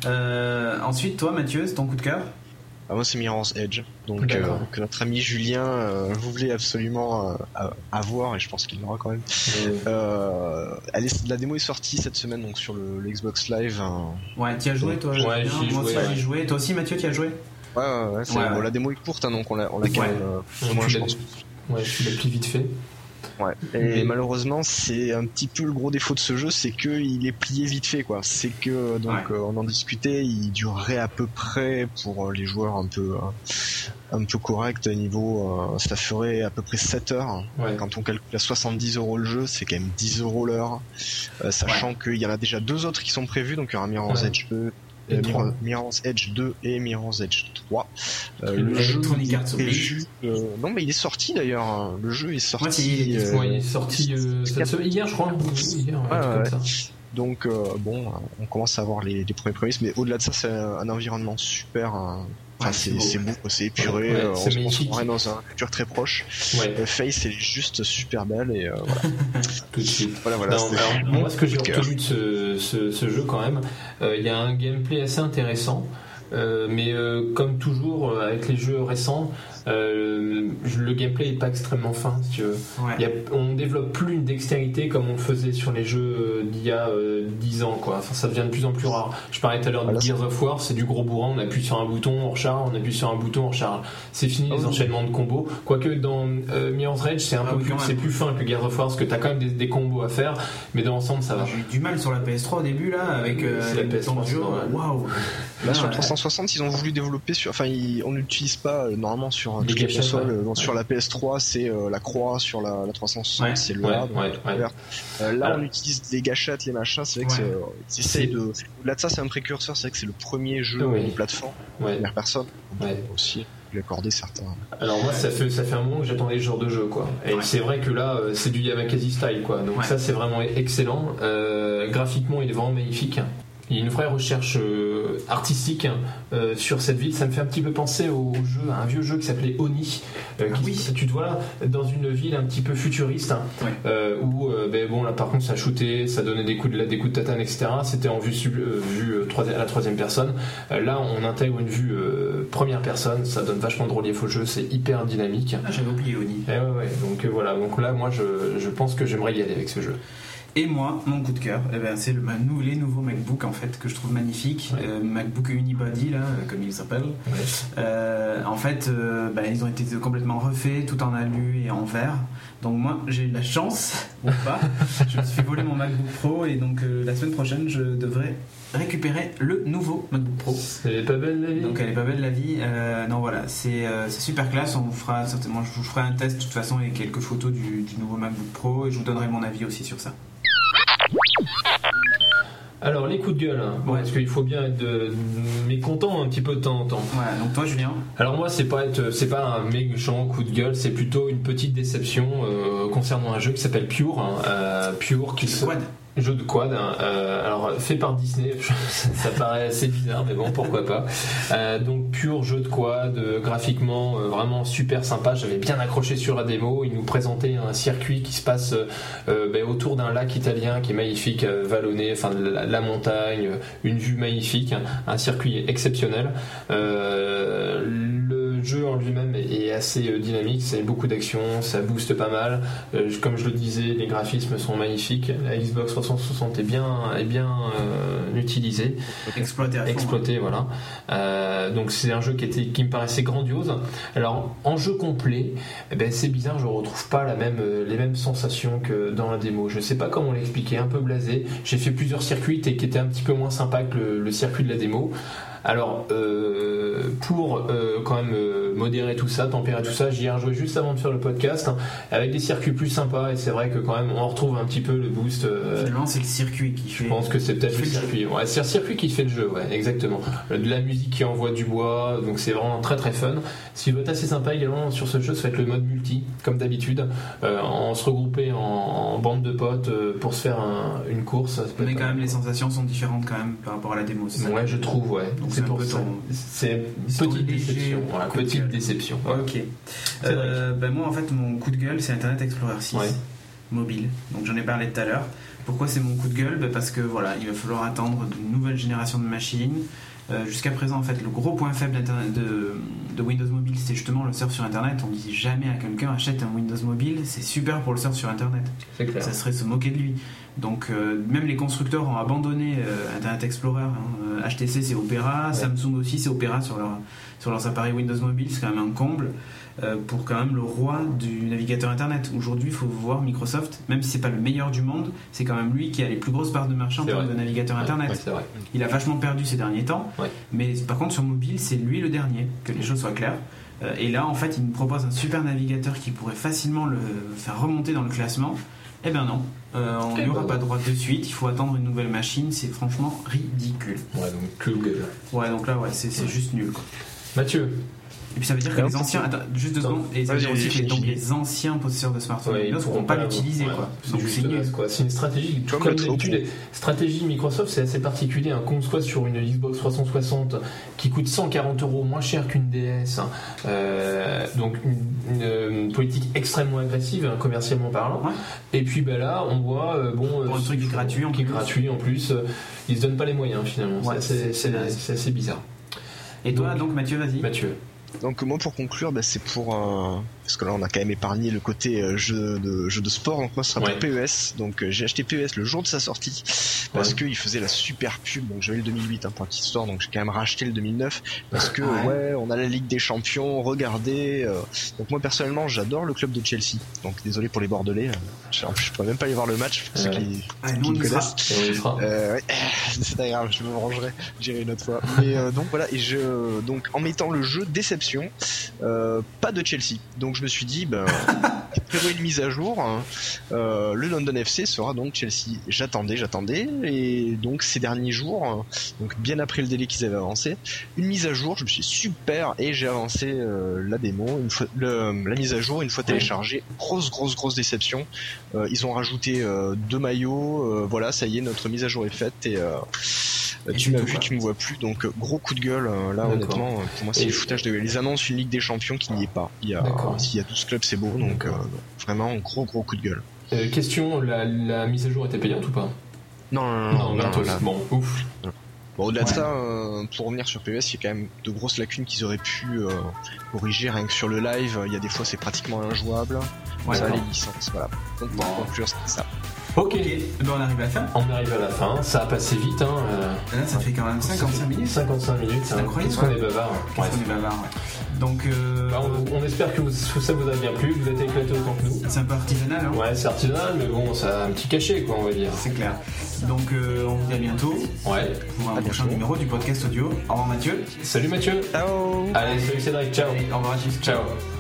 Euh, ensuite, toi, Mathieu, c'est ton coup de cœur? Ah, moi c'est Mirror's Edge, donc euh, que notre ami Julien euh, voulait absolument euh, avoir et je pense qu'il l'aura quand même. Mmh. Euh, elle est, la démo est sortie cette semaine donc sur le, le Xbox Live. Hein. Ouais, t'y as joué toi? Ouais, j'y moi joué, aussi j'y joué. Toi aussi Mathieu, t'y as joué? Ouais, ouais, ouais, c'est, ouais, bon, ouais. La démo est courte hein, donc on l'a, on l'a quand ouais. même. Euh, moi, je pense. Ouais, tu l'as pris vite fait. Ouais. Et mmh. malheureusement, c'est un petit peu le gros défaut de ce jeu, c'est que il est plié vite fait, quoi. C'est que donc ouais. euh, on en discutait, il durerait à peu près pour les joueurs un peu euh, un peu corrects niveau, euh, ça ferait à peu près sept heures. Ouais. Quand on calcule à soixante-dix euros le jeu, c'est quand même dix euros l'heure, euh, sachant ouais. qu'il y en a déjà deux autres qui sont prévus, donc il y aura Mirror's ouais. Edge deux. Euh, Mirror, Mirror's Edge deux et Mirror's Edge trois. Euh, le jeu est prévu, euh, non mais il est sorti d'ailleurs. Le jeu est sorti. Ouais, il, est, euh, ouais, il est sorti euh, cette semaine, hier je crois. Hier, ouais, ouais, ouais. Comme ça. Donc euh, bon, on commence à avoir les, les premiers prémices, mais au-delà de ça, c'est un, un environnement super. Hein. Enfin, ouais, c'est, c'est, beau, c'est beau, c'est épuré. Ouais, ouais, on, c'est on se croirait dans un futur très proche. Ouais. Euh, Face est juste super belle et euh, voilà. Tout de suite. Voilà, voilà. Non, alors, moi, ce que j'ai retenu de ce, ce, ce jeu quand même, il euh, y a un gameplay assez intéressant. euh, mais euh, comme toujours avec les jeux récents, euh, le gameplay est pas extrêmement fin. Si tu veux. Ouais. Y a, on développe plus une dextérité comme on le faisait sur les jeux d'il y a euh, dix ans, quoi. Enfin, ça devient de plus en plus rare. Je parlais tout à l'heure de Gears of War, c'est du gros bourrin, on appuie sur un bouton, on recharge, on appuie sur un bouton, on recharge. C'est fini oh, les oui. enchaînements de combos. Quoique dans euh, Mirror's Edge, c'est un ah, peu oui, plus, c'est plus fin que Gears of War parce que t'as quand même des, des combos à faire, mais dans l'ensemble ça va. J'ai eu du mal sur la P S trois au début là, avec euh, c'est la P S trois. Waouh. Là sur le trois cent soixante, ils ont voulu développer sur, enfin, ils, on n'utilise pas euh, normalement sur les, les consoles. Ouais. Euh, sur ouais. la P S trois, c'est euh, la croix, sur la, la trois cent soixante, ouais. c'est le ouais, A. Ouais, ouais. Euh, là, Alors, on utilise les gâchettes, les machins. C'est vrai que ouais. c'est, c'est de. Au-delà de ça, c'est un précurseur. C'est vrai que c'est le premier jeu ouais. de plateforme, ouais. première personne. Ouais. Aussi. Lui accorder certains. Alors moi ça fait ça fait un moment que j'attendais ce genre de jeu quoi. Et ouais. c'est vrai que là c'est du Yamakasi style quoi. Donc ouais. ça c'est vraiment excellent. Euh, graphiquement il est vraiment magnifique. Il y a une vraie recherche euh, artistique euh, sur cette ville. Ça me fait un petit peu penser au, au jeu, à un vieux jeu qui s'appelait Oni. Euh, ah qui, oui. Tu te vois là, dans une ville un petit peu futuriste, hein, ouais. euh, où euh, ben, bon là par contre ça shootait, ça donnait des coups de des coups de tatane, et cetera. C'était en vue sub, euh, vue euh, à la troisième personne. Euh, là on intègre une vue euh, première personne. Ça donne vachement de relief au jeu. C'est hyper dynamique. Ah j'avais oublié Oni. Et ouais ouais. Donc euh, voilà. Donc là moi je je pense que j'aimerais y aller avec ce jeu. Et moi, mon coup de cœur, eh ben, c'est le, les nouveaux MacBook en fait que je trouve magnifiques, ouais. euh, MacBook Unibody là, comme il s'appelle. Ouais. Euh, en fait, euh, bah, ils ont été complètement refaits, tout en alu et en verre. Donc moi, j'ai eu la chance, ou pas, je me suis volé mon MacBook Pro et donc euh, la semaine prochaine, je devrais récupérer le nouveau MacBook Pro. Elle est pas belle la vie. Donc elle est pas belle la vie. Euh, non voilà, c'est, euh, c'est super classe. On fera certainement, je vous ferai un test de toute façon et quelques photos du, du nouveau MacBook Pro et je vous donnerai mon avis aussi sur ça. Alors les coups de gueule, hein. Bon, ouais. Parce qu'il faut bien être de, mécontent un petit peu de temps en temps. Ouais, donc toi Julien. Alors moi c'est pas être, c'est pas un méchant coup de gueule, c'est plutôt une petite déception euh, concernant un jeu qui s'appelle Pure, hein, euh, Pure qui se. Jeu de quad, hein, euh, alors fait par Disney, ça paraît assez bizarre, mais bon, pourquoi pas. Euh, donc pur jeu de quad, euh, graphiquement euh, vraiment super sympa. J'avais bien accroché sur la démo. Il nous présentait un circuit qui se passe euh, ben, autour d'un lac italien qui est magnifique, euh, vallonné, enfin la, la montagne, une vue magnifique, hein, un circuit exceptionnel. Euh, le jeu en lui-même est assez euh, dynamique, c'est beaucoup d'action, ça booste pas mal. Euh, comme je le disais, les graphismes sont magnifiques. La Xbox trois cent soixante est bien, est bien euh, utilisé, exploité, à fond, exploité, hein. Voilà. Euh, donc c'est un jeu qui était, qui me paraissait grandiose. Alors en jeu complet, eh ben c'est bizarre, je retrouve pas la même, les mêmes sensations que dans la démo. Je sais pas comment l'expliquer, un peu blasé. J'ai fait plusieurs circuits et qui étaient un petit peu moins sympas que le, le circuit de la démo. Alors, euh, pour euh, quand même euh, modérer tout ça, tempérer tout ça, j'y ai rejoué juste avant de faire le podcast, hein, avec des circuits plus sympas, et c'est vrai que quand même on retrouve un petit peu le boost. Euh, Finalement, c'est le circuit qui fait. Je pense que c'est peut-être le circuit. Ouais, c'est le circuit qui fait le jeu, ouais, exactement. De la musique qui envoie du bois, donc c'est vraiment très très fun. Ce qui doit être assez sympa également sur ce jeu, ça va être le mode multi, comme d'habitude, euh, en se regrouper en, en bande de potes euh, pour se faire un, une course. Mais quand même, les sensations sont différentes quand même par rapport à la démo. C'est ça ouais, je trouve, ouais. Donc c'est, c'est pour ça. Ton... C'est une petite déception. Voilà, petite déception. Ouais. Ok. Euh, ben moi, en fait, mon coup de gueule, c'est Internet Explorer six ouais. mobile. Donc j'en ai parlé tout à l'heure. Pourquoi c'est mon coup de gueule? Ben parce que voilà, il va falloir attendre une nouvelle génération de machines. Euh, jusqu'à présent, en fait, le gros point faible de, de Windows Mobile, c'était justement le surf sur Internet. On dit jamais à quelqu'un achète un Windows Mobile, c'est super pour le surf sur Internet. C'est clair. Ça serait se moquer de lui. Donc euh, même les constructeurs ont abandonné euh, Internet Explorer. Hein. H T C c'est Opera, ouais. Samsung aussi c'est Opera sur, leur, sur leurs appareils Windows Mobile. C'est quand même un comble euh, pour quand même le roi du navigateur Internet. Aujourd'hui, il faut voir Microsoft, même si c'est pas le meilleur du monde, c'est quand même lui qui a les plus grosses parts de marché en termes de navigateur ouais, Internet. Ouais, c'est vrai. Il a vachement perdu ces derniers temps, ouais. Mais par contre sur mobile, c'est lui le dernier, que les choses soient claires. Euh, et là, en fait, il nous propose un super navigateur qui pourrait facilement le faire remonter dans le classement. Eh ben non, euh, on n'y aura pas droit de suite, il faut attendre une nouvelle machine, c'est franchement ridicule. Ouais, donc que gueule. Ouais, donc là, ouais, c'est, c'est juste nul, quoi. Mathieu. Et puis ça veut dire que les anciens, attends, juste deux secondes, et ça veut dire aussi que les, donc, les anciens possesseurs de smartphones ouais, ne pourront pas l'utiliser, ouais, quoi. C'est donc c'est nul. quoi. C'est une stratégie, comme, comme d'habitude, les stratégies Microsoft, c'est assez particulier. Hein. Qu'on soit sur une Xbox trois cent soixante qui coûte cent quarante euros moins cher qu'une D S, hein. euh, donc une, une, une politique extrêmement agressive, hein, commercialement parlant. Ouais. Et puis ben là, on voit euh, bon, pour euh, un truc qui est gratuit, en qui est plus. gratuit en plus, euh, ils se donnent pas les moyens finalement. Ouais, c'est, assez, c'est, c'est, c'est assez bizarre. Et toi, donc, donc Mathieu, vas-y. Mathieu. Donc moi pour conclure, bah, c'est pour euh, parce que là on a quand même épargné le côté euh, jeu de jeu de sport. Donc moi ce sera ouais. pour P E S. Donc euh, j'ai acheté P E S le jour de sa sortie parce ouais. qu'il faisait la super pub. Donc j'avais le deux mille huit hein, pour un petit store. Donc j'ai quand même racheté le deux mille neuf parce que ouais, ouais on a la Ligue des Champions. Regardez. Euh, donc moi personnellement j'adore le club de Chelsea. Donc désolé pour les Bordelais. Je, je pourrais même pas aller voir le match pour ouais. ceux qui, ah, qui me connaissent. Euh, ouais. C'est pas grave, je me rangerai. J'irai une autre fois. Mais euh, donc voilà et je donc en mettant le jeu déception. Euh, pas de Chelsea. Donc je me suis dit, ben, prévois une mise à jour. Hein. Euh, le London F C sera donc Chelsea. J'attendais, j'attendais, et donc ces derniers jours, hein, donc bien après le délai qu'ils avaient avancé, une mise à jour. Je me suis dit, super, et j'ai avancé euh, la démo, une fois, le, la mise à jour une fois téléchargée. Grosse, grosse, grosse déception. Euh, ils ont rajouté euh, deux maillots. Euh, voilà, ça y est, notre mise à jour est faite et euh, Et tu m'as vu, tu me vois plus, donc gros coup de gueule. Là, D'accord. honnêtement, pour moi, c'est et... le foutage de. Les annonces une Ligue des Champions qui n'y est pas. Il y a, s'il y a douze clubs, c'est beau, donc euh, vraiment gros gros coup de gueule. Euh, question, la, la mise à jour était payante ou pas ? Non, non, non, non, non, non là, bon, ouf. Non. Bon, au-delà ouais. de ça, euh, pour revenir sur P E S, il y a quand même de grosses lacunes qu'ils auraient pu euh, corriger rien que sur le live. Il y a des fois, c'est pratiquement injouable. Ouais, ça, les licences, voilà. Donc pour bon. conclure, c'est ça. Ok, okay. Ben, on arrive à la fin. On arrive à la fin, ça a passé vite. Hein. Là, ça fait quand même cinquante-cinq minutes. cinquante-cinq minutes, c'est incroyable. Parce qu'on est bavard. Parce qu'on est bavard, ouais. Donc, euh... bah, on, on espère que vous, ça vous a bien plu, vous êtes éclatés autant que nous. C'est un peu artisanal, hein. Ouais, c'est artisanal, mais bon, ça a un petit cachet, quoi, on va dire. C'est clair. Donc, euh, on vous dit à bientôt. Ouais. Pour un prochain numéro du podcast audio. Au revoir, Mathieu. Salut, Mathieu. Ciao. Allez, salut Cédric, ciao. Allez, au revoir, Gilles. Ciao.